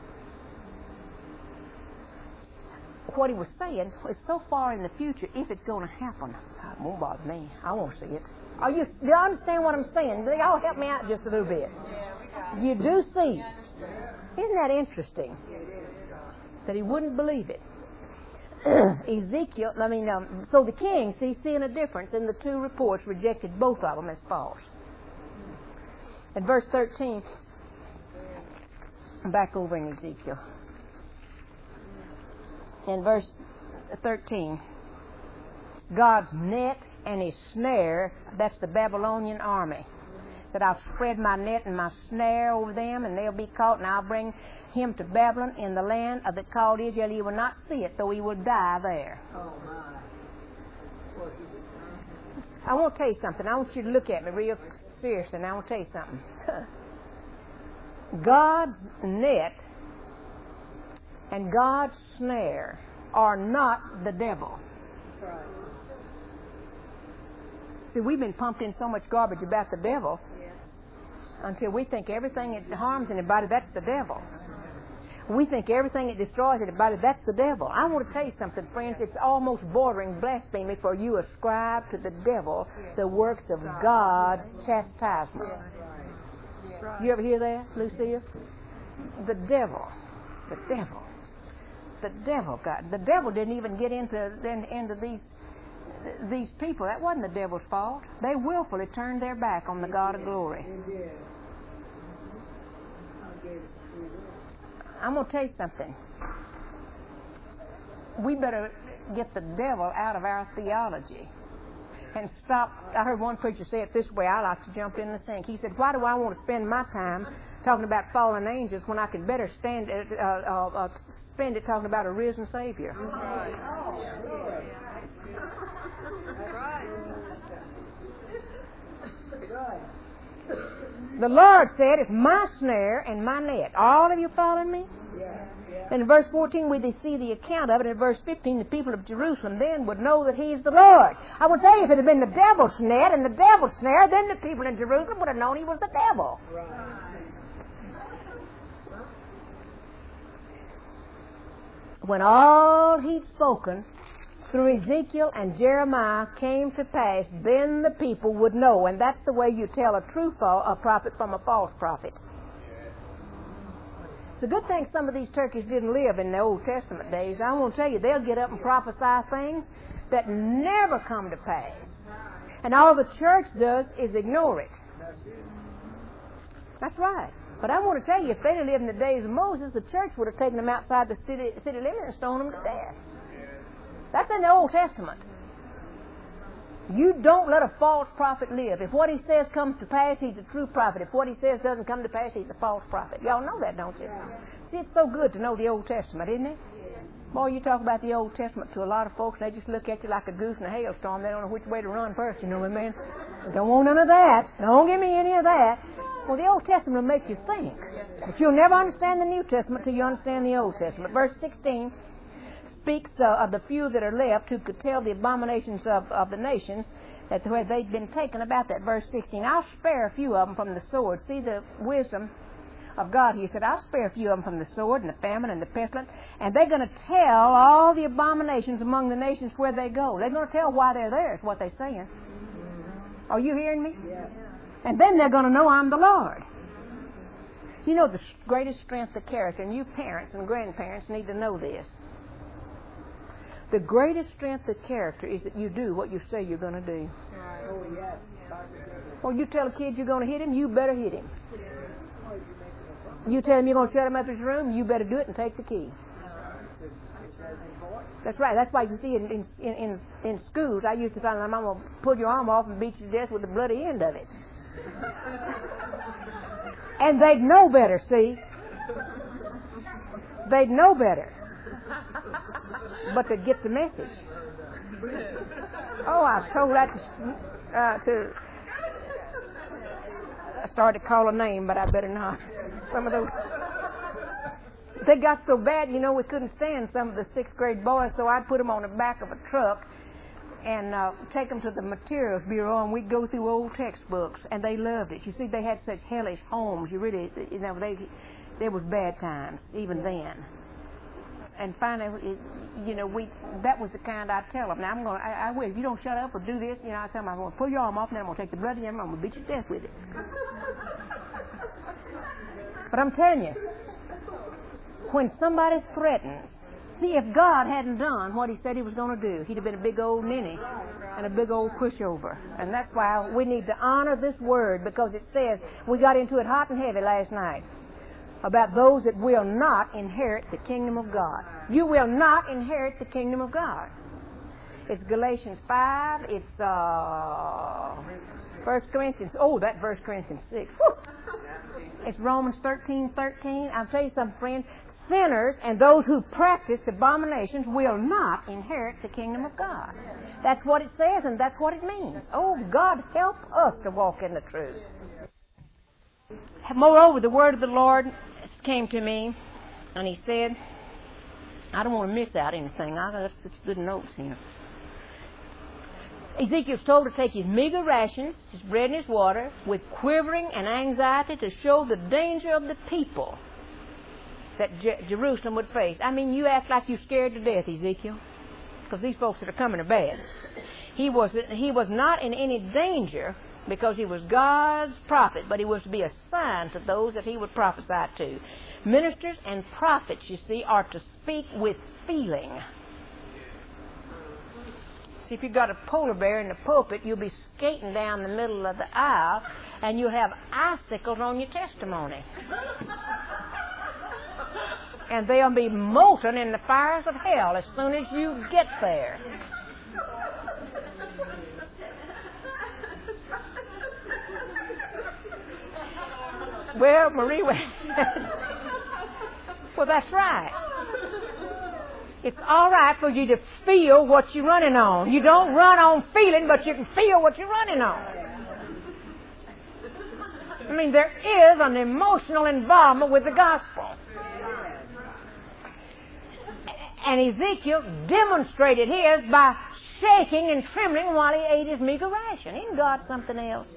What he was saying is so far in the future, if it's going to happen, it won't bother me. I won't see it. Are you? Do you understand what I'm saying? Y'all help me out just a little bit. You do see. Isn't that interesting? That he wouldn't believe it. Ezekiel, I mean, um, so the king, see, seeing a difference in the two reports, rejected both of them as false. In verse thirteen, back over in Ezekiel. In verse thirteen, God's net and his snare, that's the Babylonian army. Said, "I'll spread my net and my snare over them, and they'll be caught, and I'll bring him to Babylon in the land of the Chaldees, yet he will not see it, though he will die there." Oh, my. I want to tell you something. I want you to look at me real seriously, and I want to tell you something. God's net and God's snare are not the devil. Right. See, we've been pumped in so much garbage about the devil, yeah, until we think everything that harms anybody, that's the devil. We think everything that destroys anybody, that's the devil. I want to tell you something, friends. It's almost bordering blasphemy for you ascribe to the devil the works of God's chastisement. You ever hear that, Lucia? The devil. The devil. The devil got. The devil didn't even get into into these these people. That wasn't the devil's fault. They willfully turned their back on the God of glory. I'm going to tell you something. We better get the devil out of our theology and stop. I heard one preacher say it this way. I like to jump in the sink. He said, "Why do I want to spend my time talking about fallen angels when I could better stand uh, uh, uh, spend it talking about a risen Savior?" The Lord said, it's my snare and my net. All of you following me? Yeah. Yeah. And in verse fourteen, we see the account of it. In verse fifteen, the people of Jerusalem then would know that He's the Lord. I will tell you, if it had been the devil's net and the devil's snare, then the people in Jerusalem would have known He was the devil. Right. When all He'd spoken through Ezekiel and Jeremiah came to pass, then the people would know. And that's the way you tell a true fo- a prophet from a false prophet. It's a good thing some of these turkeys didn't live in the Old Testament days. I want to tell you, they'll get up and prophesy things that never come to pass. And all the church does is ignore it. That's right. But I want to tell you, if they'd have lived in the days of Moses, the church would have taken them outside the city, city limit and stoned them to death. That's in the Old Testament. You don't let a false prophet live. If what he says comes to pass, he's a true prophet. If what he says doesn't come to pass, he's a false prophet. Y'all know that, don't you? See, it's so good to know the Old Testament, isn't it? Boy, you talk about the Old Testament to a lot of folks, and they just look at you like a goose in a hailstorm. They don't know which way to run first, you know what I mean? Don't want none of that. Don't give me any of that. Well, the Old Testament will make you think. But you'll never understand the New Testament till you understand the Old Testament. Verse sixteen speaks uh, of the few that are left who could tell the abominations of, of the nations that where they'd been taken about that. Verse sixteen, I'll spare a few of them from the sword. See the wisdom of God. He said, I'll spare a few of them from the sword and the famine and the pestilence, and they're going to tell all the abominations among the nations where they go. They're going to tell why they're there, is what they're saying. Are you hearing me? Yeah. And then they're going to know I'm the Lord. You know the greatest strength of character, and you parents and grandparents need to know this. The greatest strength of character is that you do what you say you're going to do. Oh, yes. Well, you tell a kid you're going to hit him, you better hit him. You tell him you're going to shut him up in his room, you better do it and take the key. That's right. That's why you see in in in, in schools, I used to tell them, I'm going to pull your arm off and beat you to death with the bloody end of it. And they'd know better, see? They'd know better. But they'd get the message. Oh, I've told that to, uh, to I started to call a name, but I better not. Some of those, they got so bad, you know, we couldn't stand some of the sixth grade boys, so I'd put them on the back of a truck and uh, take them to the materials bureau, and we'd go through old textbooks, and they loved it. You see, they had such hellish homes. You really, you know, they there was bad times even then. And finally, you know, we that was the kind I'd tell them. Now I'm going. I, I will. If you don't shut up or do this, you know, I tell them I'm going to pull your arm off, and then I'm going to take the bloody end, and I'm going to beat you to death with it. But I'm telling you, when somebody threatens, see, if God hadn't done what He said He was going to do, He'd have been a big old ninny and a big old pushover. And that's why we need to honor this word, because it says, we got into it hot and heavy last night, about those that will not inherit the kingdom of God. You will not inherit the kingdom of God. It's Galatians five. It's uh, First Corinthians. Oh, that First Corinthians six. Whew. It's Romans thirteen thirteen. I'll tell you something, friend. Sinners and those who practice abominations will not inherit the kingdom of God. That's what it says, and that's what it means. Oh, God, help us to walk in the truth. Moreover, the word of the Lord came to me, and He said, I don't want to miss out anything. I got such good notes here. Ezekiel's told to take his meager rations, his bread and his water, with quivering and anxiety to show the danger of the people that Je- Jerusalem would face. I mean, you act like you're scared to death, Ezekiel, because these folks that are coming are bad. He was, he was not in any danger because he was God's prophet, but he was to be a sign to those that he would prophesy to. Ministers and prophets, you see, are to speak with feeling. See, if you've got a polar bear in the pulpit, you'll be skating down the middle of the aisle, and you'll have icicles on your testimony. And they'll be molten in the fires of hell as soon as you get there. Well, Marie, well, that's right. It's all right for you to feel what you're running on. You don't run on feeling, but you can feel what you're running on. I mean, there is an emotional involvement with the gospel. And Ezekiel demonstrated his by shaking and trembling while he ate his meager ration. Isn't God something else?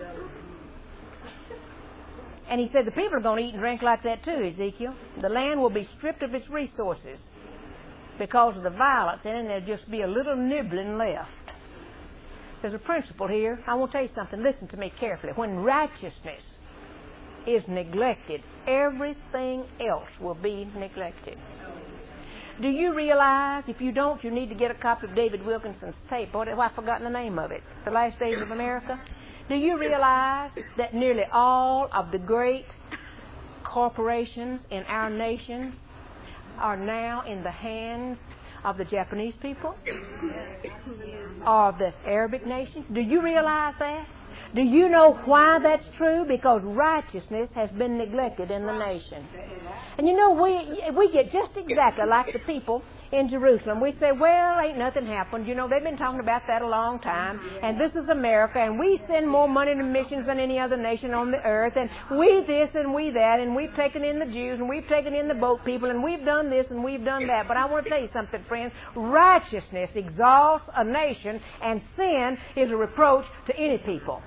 And he said the people are going to eat and drink like that too, Ezekiel. The land will be stripped of its resources because of the violence in it, and there'll just be a little nibbling left. There's a principle here. I want to tell you something. Listen to me carefully. When righteousness is neglected, everything else will be neglected. Do you realize, if you don't, you need to get a copy of David Wilkinson's tape. What have I forgotten the name of it? The Last Days of America? Do you realize that nearly all of the great corporations in our nations are now in the hands of the Japanese people? Or the Arabic nations? Do you realize that? Do you know why that's true? Because righteousness has been neglected in the nation. And you know, we we get just exactly like the people in Jerusalem. We say, well, ain't nothing happened. You know, they've been talking about that a long time. And this is America, and we send more money to missions than any other nation on the earth. And we this and we that, and we've taken in the Jews, and we've taken in the boat people, and we've done this and we've done that. But I want to tell you something, friends. Righteousness exalts a nation, and sin is a reproach to any people.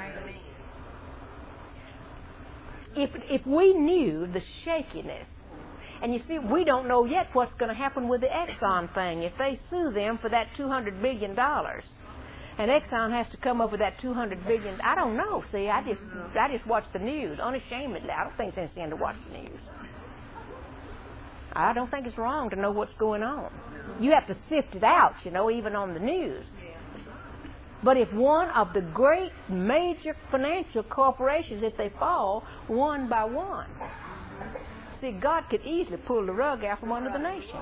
If if we knew the shakiness, and you see, we don't know yet what's going to happen with the Exxon thing. If they sue them for that two hundred billion dollars, and Exxon has to come up with that two hundred billion dollars, I don't know. See, I just I just watch the news unashamedly. I don't think it's any sin to watch the news. I don't think it's wrong to know what's going on. You have to sift it out, you know, even on the news. But if one of the great major financial corporations, if they fall one by one, see, God could easily pull the rug out from under the nation.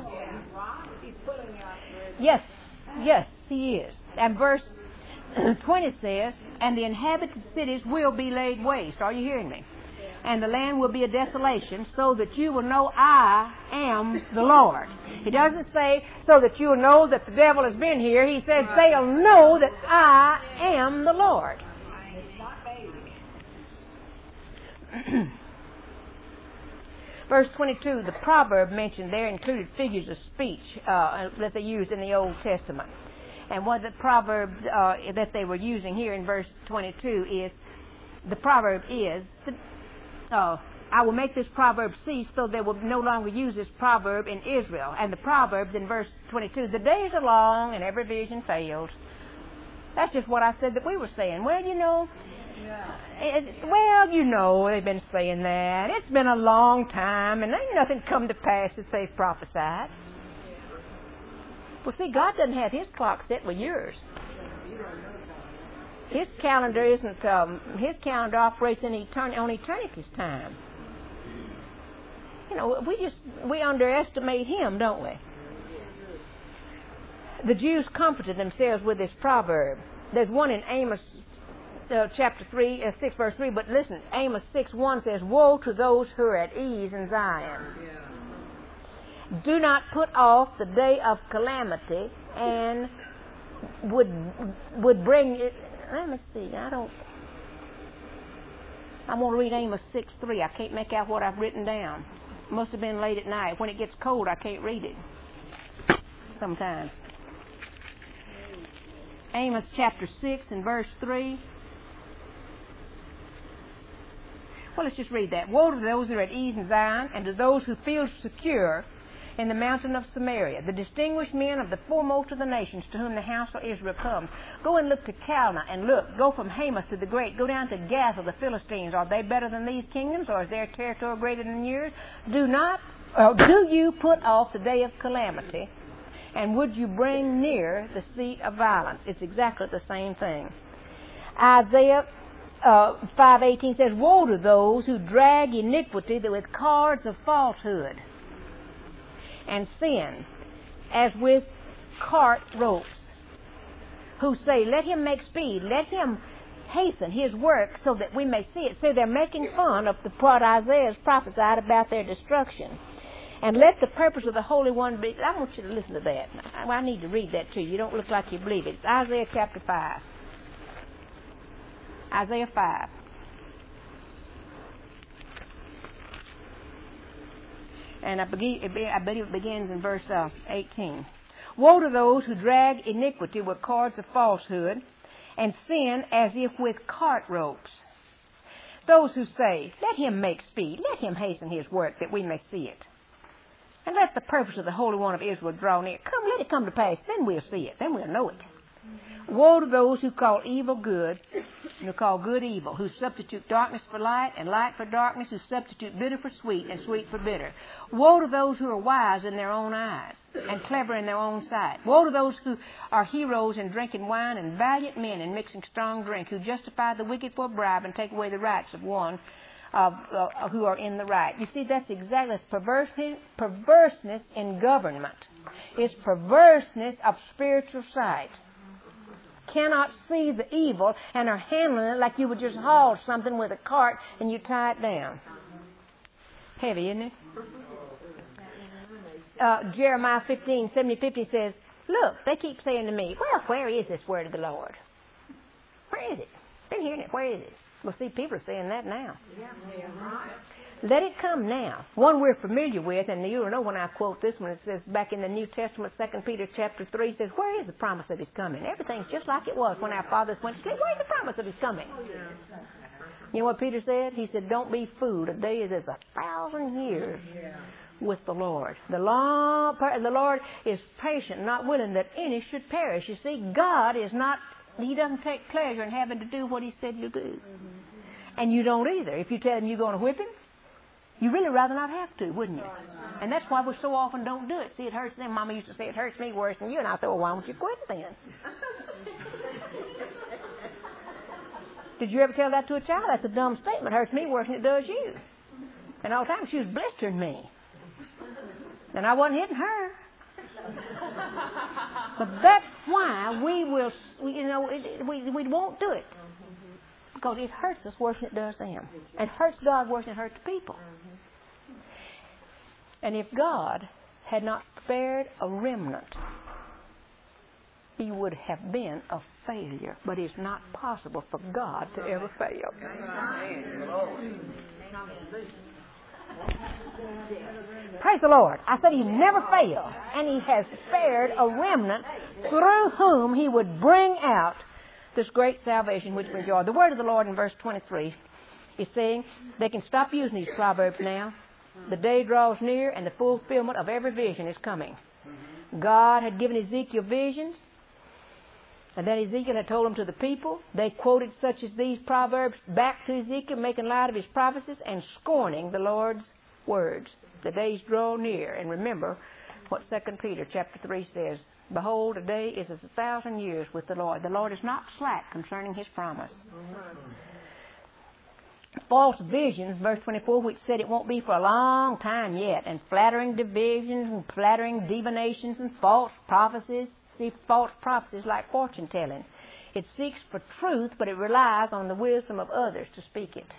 Yes, yes, He is. And verse twenty says, and the inhabited cities will be laid waste. Are you hearing me? And the land will be a desolation, so that you will know I am the Lord. He doesn't say, so that you will know that the devil has been here. He says, they'll know that I am the Lord. Verse twenty-two, the proverb mentioned there included figures of speech uh, that they used in the Old Testament. And one of the proverbs uh, that they were using here in verse twenty-two is, the proverb is, the, uh, I will make this proverb cease, so they will no longer use this proverb in Israel. And the proverbs in verse twenty-two, the days are long and every vision fails. That's just what I said that we were saying. Well, you know, it, well, you know, they've been saying that. It's been a long time, and ain't nothing come to pass that they've prophesied. Well, see, God doesn't have His clock set with yours. His calendar isn't. Um, his calendar operates in etern- on eternity's time. You know, we just we underestimate Him, don't we? The Jews comforted themselves with this proverb. There's one in Amos uh, chapter three, uh, six, verse three. But listen, Amos six one says, "Woe to those who are at ease in Zion. Do not put off the day of calamity, and would would bring it." Let me see. I don't. I'm going to read Amos six three. I can't make out what I've written down. Must have been late at night. When it gets cold, I can't read it. Sometimes. Amos chapter six and verse three. Well, let's just read that. Woe to those who are at ease in Zion, and to those who feel secure in the mountain of Samaria, the distinguished men of the foremost of the nations, to whom the house of Israel comes. Go and look to Calneh, and look. Go from Hamath to the great. Go down to Gath of the Philistines. Are they better than these kingdoms, or is their territory greater than yours? Do not, or do you put off the day of calamity, and would you bring near the seat of violence? It's exactly the same thing. Isaiah uh, five eighteen says, "Woe to those who drag iniquity with cords of falsehood, and sin as with cart ropes, who say, let him make speed, let him hasten his work so that we may see it." So they're making fun of the what Isaiah has prophesied about their destruction. "And let the purpose of the Holy One be..." I want you to listen to that. I, I need to read that to you. You don't look like you believe it. It's Isaiah chapter five. Isaiah five. And I, begin, I believe it begins in verse uh, eighteen. Woe to those who drag iniquity with cords of falsehood and sin as if with cart ropes. Those who say, let him make speed, let him hasten his work that we may see it. And let the purpose of the Holy One of Israel draw near. Come, let it come to pass, then we'll see it, then we'll know it. Woe to those who call evil good and who call good evil, who substitute darkness for light and light for darkness, who substitute bitter for sweet and sweet for bitter. Woe to those who are wise in their own eyes and clever in their own sight. Woe to those who are heroes in drinking wine and valiant men in mixing strong drink, who justify the wicked for a bribe and take away the rights of one of, uh, who are in the right. You see, that's exactly it's perverseness, perverseness in government. It's perverseness of spiritual sight. Cannot see the evil and are handling it like you would just haul something with a cart and you tie it down. Heavy, isn't it? Uh, Jeremiah fifteen, seventy, fifty says, look, they keep saying to me, well, where is this word of the Lord? Where is it? Been hearing it. Where is it? Well, see, people are saying that now. Let it come now. One we're familiar with, and you'll know when I quote this one, it says back in the New Testament, Second Peter chapter three, says, where is the promise of his coming? Everything's just like it was when our fathers went to sleep. Where's the promise of his coming? You know what Peter said? He said, don't be fooled. A day is as a thousand years with the Lord. The, long, the Lord is patient, not willing that any should perish. You see, God is not, he doesn't take pleasure in having to do what he said you do. And you don't either. If you tell him you're going to whip him, you really rather not have to, wouldn't you? And that's why we so often don't do it. See, it hurts them. Mama used to say, it hurts me worse than you. And I thought, well, why don't you quit then? Did you ever tell that to a child? That's a dumb statement. It hurts me worse than it does you. And all the time she was blistering me. And I wasn't hitting her. But that's why we will, you know, it, we, we won't do it. Because it hurts us worse than it does them. It hurts God worse than it hurts people. And if God had not spared a remnant, he would have been a failure. But it's not possible for God to ever fail. Praise the Lord. I said he never failed. And he has spared a remnant through whom he would bring out this great salvation which we enjoy. The word of the Lord in verse twenty-three is saying they can stop using these proverbs now. The day draws near and the fulfillment of every vision is coming. God had given Ezekiel visions, and then Ezekiel had told them to the people. They quoted such as these proverbs back to Ezekiel, making light of his prophecies and scorning the Lord's words. The days draw near. And remember what Second Peter chapter three says. Behold, a day is as a thousand years with the Lord. The Lord is not slack concerning his promise. False visions, verse twenty-four, which said it won't be for a long time yet, and flattering divisions and flattering divinations and false prophecies. See, false prophecies like fortune telling. It seeks for truth, but it relies on the wisdom of others to speak it.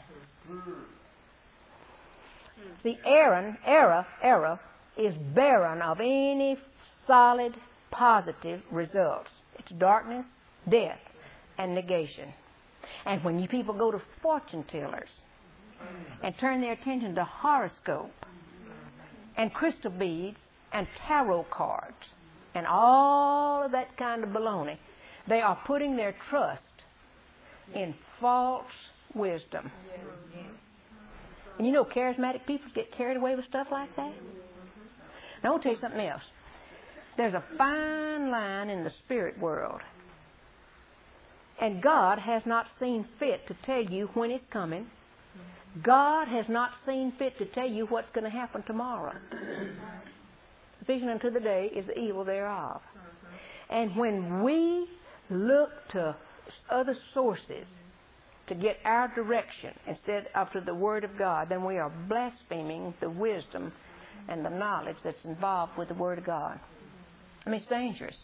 See, Aaron, error, error is barren of any solid, positive results. It's darkness, death, and negation. And when you people go to fortune tellers and turn their attention to horoscope and crystal beads and tarot cards and all of that kind of baloney, they are putting their trust in false wisdom. And you know, charismatic people get carried away with stuff like that. Now, I want to tell you something else. There's a fine line in the spirit world. And God has not seen fit to tell you when it's coming. God has not seen fit to tell you what's going to happen tomorrow. Sufficient unto the day is the evil thereof. And when we look to other sources to get our direction instead of to the Word of God, then we are blaspheming the wisdom and the knowledge that's involved with the Word of God. I mean, it's dangerous.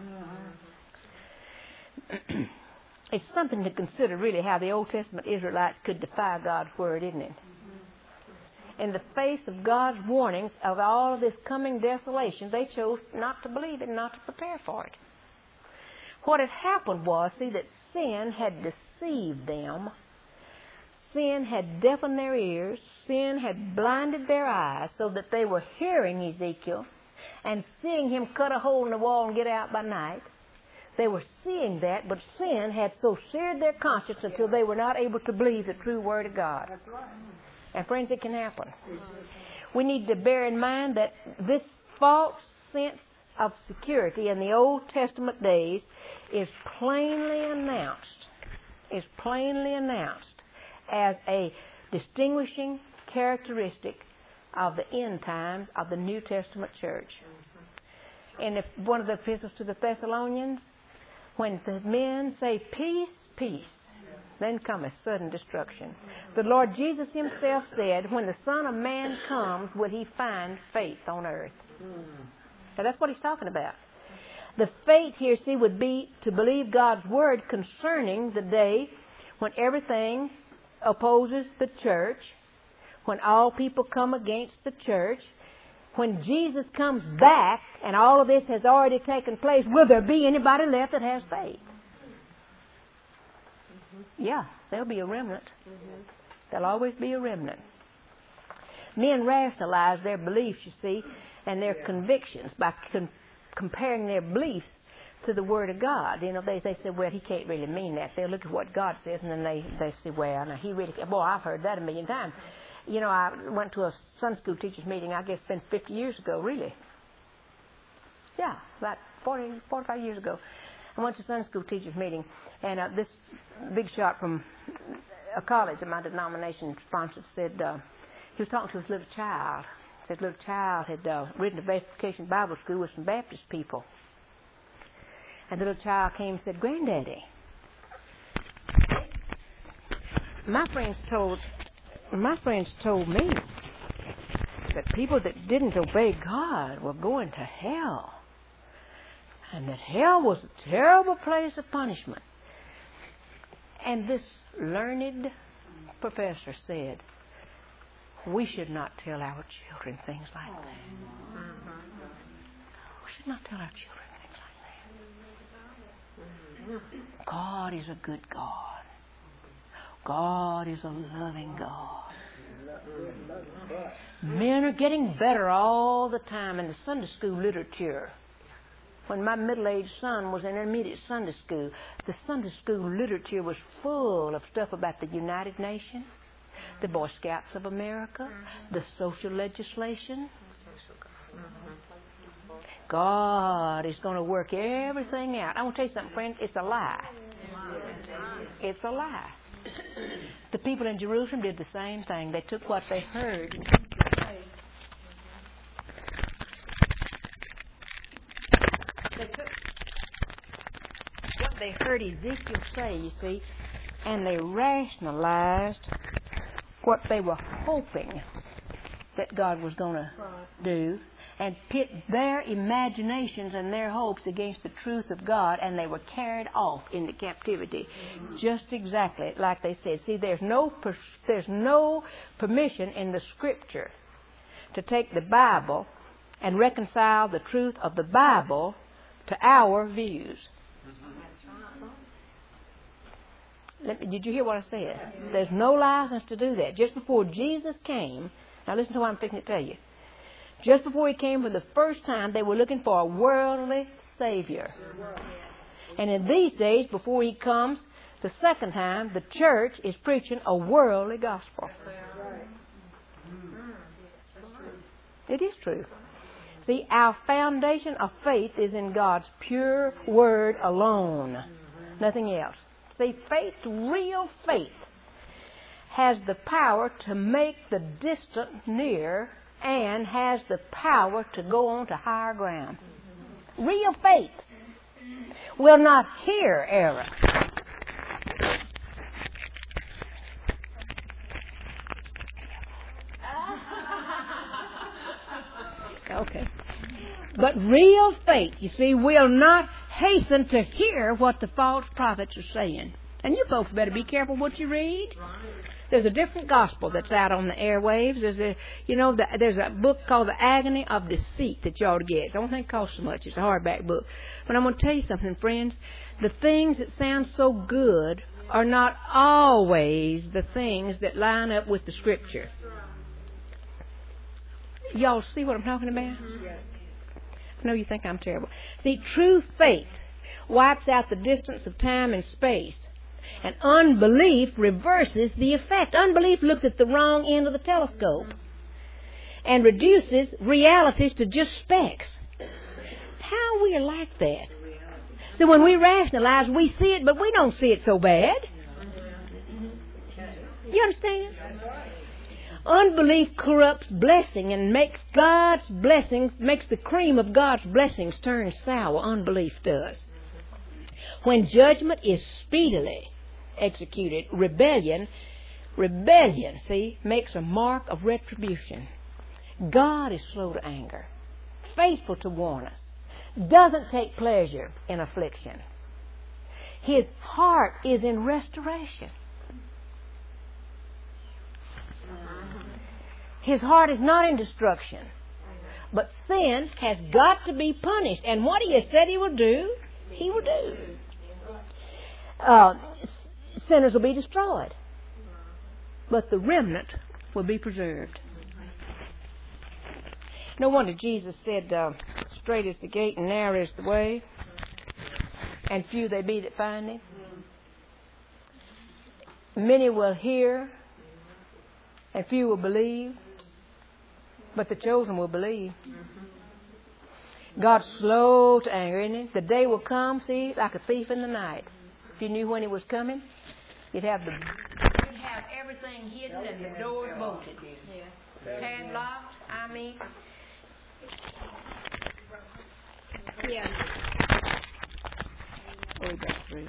Mm-hmm. It's something to consider, really, how the Old Testament Israelites could defy God's Word, isn't it? Mm-hmm. In the face of God's warnings of all of this coming desolation, they chose not to believe it and not to prepare for it. What had happened was, see, that sin had deceived them. sin had deafened their ears, sin had blinded their eyes, so that they were hearing Ezekiel and seeing him cut a hole in the wall and get out by night. They were seeing that, but sin had so seared their conscience until they were not able to believe the true Word of God. And friends, it can happen. We need to bear in mind that this false sense of security in the Old Testament days is plainly announced, is plainly announced as a distinguishing characteristic of the end times of the New Testament church. And if one of the epistles to the Thessalonians, when the men say peace, peace, then cometh sudden destruction. The Lord Jesus himself said, when the Son of Man comes, will he find faith on earth? Now that's what he's talking about. The faith here, see, would be to believe God's Word concerning the day when everything opposes the church, when all people come against the church, when Jesus comes back and all of this has already taken place. Will there be anybody left that has faith? Yeah, there'll be a remnant. There'll always be a remnant. Men rationalize their beliefs, you see, and their convictions by con- comparing their beliefs to the Word of God. You know, they, they say, well, he can't really mean that. They look at what God says, and then they, they say, well, now he really can't. Boy, I've heard that a million times. You know, I went to a Sunday school teachers meeting, I guess it's been fifty years ago, really. Yeah, about forty, forty-five years ago. I went to a Sunday school teachers meeting, and uh, this big shot from a college that my denomination sponsored said, uh, he was talking to his little child. His little child had uh, ridden to Vacation Bible School with some Baptist people. And the little child came and said, Granddaddy, my friends told my friends told me that people that didn't obey God were going to hell. And that hell was a terrible place of punishment. And this learned professor said, we should not tell our children things like that. We should not tell our children things like that. God is a good God. God is a loving God. Men are getting better all the time in the Sunday school literature. When my middle-aged son was in intermediate Sunday school, the Sunday school literature was full of stuff about the United Nations, the Boy Scouts of America, the social legislation. God is going to work everything out. I want to tell you something, friends. It's a lie. It's a lie. The people in Jerusalem did the same thing. They took what they heard. They took what they heard Ezekiel say, you see, and they rationalized what they were hoping that God was going to do, and pit their imaginations and their hopes against the truth of God, and they were carried off into captivity, just exactly like they said. See, there's no per- there's no permission in the Scripture to take the Bible and reconcile the truth of the Bible to our views. Let me, did you hear what I said? There's no license to do that. Just before Jesus came, now listen to what I'm fixing to tell you. Just before he came for the first time, they were looking for a worldly Savior. And in these days, before he comes the second time, the church is preaching a worldly gospel. It is true. See, our foundation of faith is in God's pure Word alone. Nothing else. See, faith, real faith, has the power to make the distant near and has the power to go on to higher ground. Real faith will not hear error. Okay. But real faith, you see, will not hasten to hear what the false prophets are saying. And you folks better be careful what you read. There's a different gospel that's out on the airwaves. There's a, you know, the, there's a book called The Agony of Deceit that you ought to get. I don't think it costs so much. It's a hardback book. But I'm going to tell you something, friends. The things that sound so good are not always the things that line up with the Scripture. Y'all see what I'm talking about? I know you think I'm terrible. See, true faith wipes out the distance of time and space. And unbelief reverses the effect. Unbelief looks at the wrong end of the telescope and reduces realities to just specks. How we are like that? So when we rationalize, we see it, but we don't see it so bad. You understand? Unbelief corrupts blessing and makes God's blessings, makes the cream of God's blessings turn sour. Unbelief does. When judgment is speedily executed, rebellion, rebellion, see, makes a mark of retribution. God is slow to anger, faithful to warn us, doesn't take pleasure in affliction. His heart is in restoration. His heart is not in destruction. But sin has got to be punished. And what He has said He will do, He will do. Uh, sinners will be destroyed. But the remnant will be preserved. No wonder Jesus said, uh, straight is the gate and narrow is the way, and few they be that find Him. Many will hear, and few will believe, but the chosen will believe. God's slow to anger, isn't He? The day will come, see, like a thief in the night. If you knew when He was coming, you'd have the you'd have everything hidden and the doors bolted. Yeah. Padlocked, I mean. Yeah. Go back through.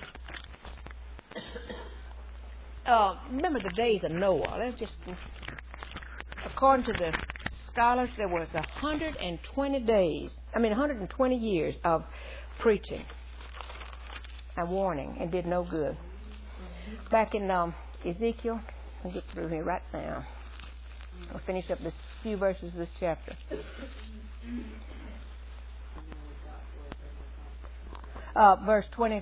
Uh, remember the days of Noah. Let's just, according to the scholars, there was one hundred twenty days, I mean one hundred twenty years of preaching and warning, and did no good. Back in um, Ezekiel, I'll get through here right now. I'll finish up this few verses of this chapter. Uh, verse twenty.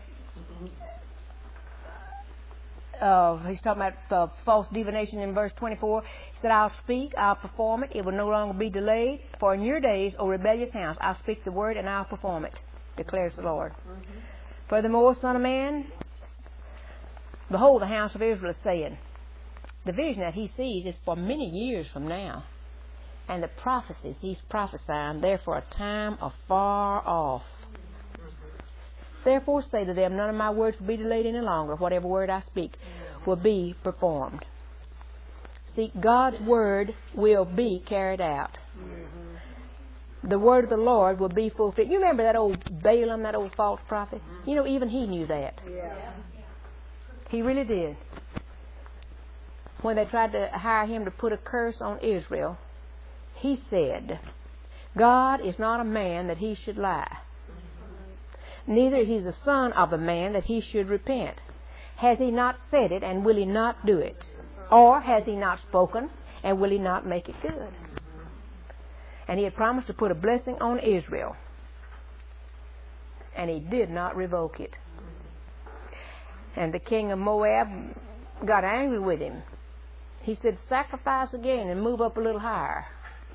Uh, he's talking about uh, false divination in verse twenty-four. He said, I'll speak, I'll perform it. It will no longer be delayed. For in your days, O rebellious house, I'll speak the word and I'll perform it, declares the Lord. Mm-hmm. Furthermore, Son of man, behold, the house of Israel is saying, the vision that he sees is for many years from now. And the prophecies he's prophesying, they're for a time afar off. Therefore say to them, none of my words will be delayed any longer. Whatever word I speak will be performed. See, God's word will be carried out. The word of the Lord will be fulfilled. You remember that old Balaam, that old false prophet? You know, even he knew that. He really did. When they tried to hire him to put a curse on Israel, he said, God is not a man that he should lie. Neither is he the son of a man that he should repent. Has he not said it, and will he not do it? Or has he not spoken, and will he not make it good? And he had promised to put a blessing on Israel, and he did not revoke it. And the king of Moab got angry with him. He said, sacrifice again and move up a little higher.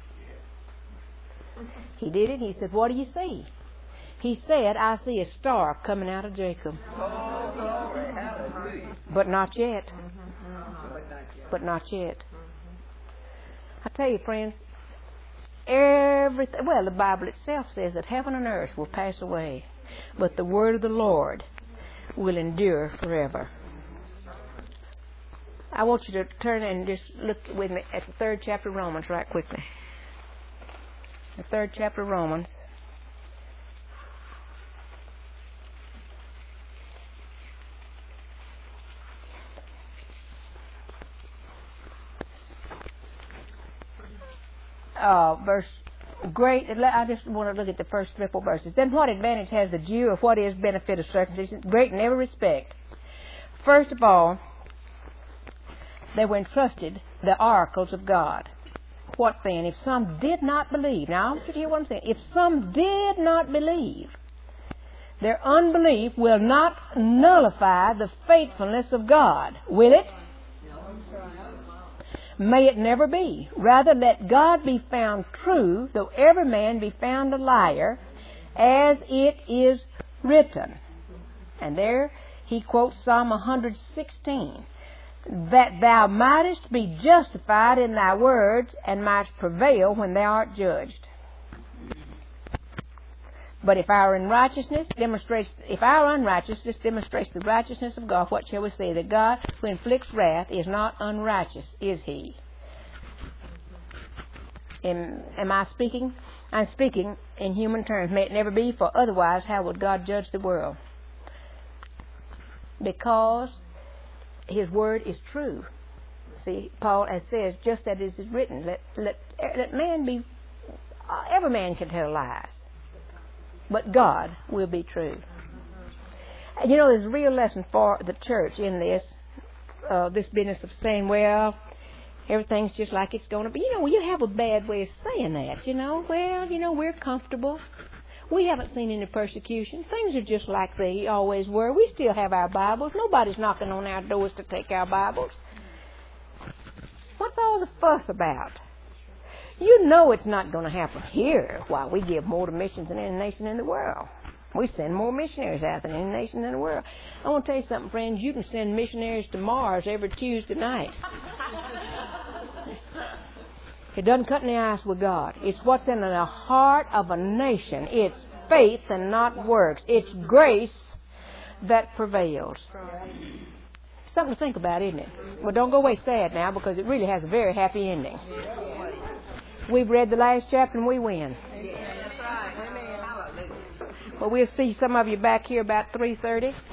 He did it. He said, what do you see? He said, I see a star coming out of Jacob. But not yet. But not yet. I tell you, friends, everything, well, the Bible itself says that heaven and earth will pass away, but the word of the Lord will endure forever. I want you to turn and just look with me at the third chapter of Romans right quickly. The third chapter of Romans. Uh, verse great. I just want to look at the first three or four verses. Then what advantage has the Jew, or what is benefit of circumcision? Great in every respect. First of all, they were entrusted the oracles of God. What then? If some did not believe, now I want you to hear what I'm saying. If some did not believe, Their unbelief will not nullify the faithfulness of God, will it? May it never be. Rather, let God be found true, though every man be found a liar, as it is written. And there he quotes Psalm one sixteen. That thou mightest be justified in thy words, and mightest prevail when thou art judged. But if our unrighteousness demonstrates, if our unrighteousness demonstrates the righteousness of God, what shall we say? That God, who inflicts wrath, is not unrighteous, is He? Am, am I speaking? I'm speaking in human terms. May it never be, for otherwise how would God judge the world? Because His word is true. See, Paul as says, just as it is written, let let let man be. Uh, every man can tell lies, but God will be true. And you know, there's a real lesson for the church in this uh, this business of saying, well, everything's just like it's going to be. You know, you have a bad way of saying that. You know, well, you know, we're comfortable. We haven't seen any persecution. Things are just like they always were. We still have our Bibles. Nobody's knocking on our doors to take our Bibles. What's all the fuss about? You know it's not going to happen here. Why, we give more to missions than any nation in the world. We send more missionaries out than any nation in the world. I want to tell you something, friends. You can send missionaries to Mars every Tuesday night. It doesn't cut any ice with God. It's what's in the heart of a nation. It's faith and not works. It's grace that prevails. Something to think about, isn't it? Well, don't go away sad now, because it really has a very happy ending. We've read the last chapter and we win. Well, we'll see some of you back here about three thirty.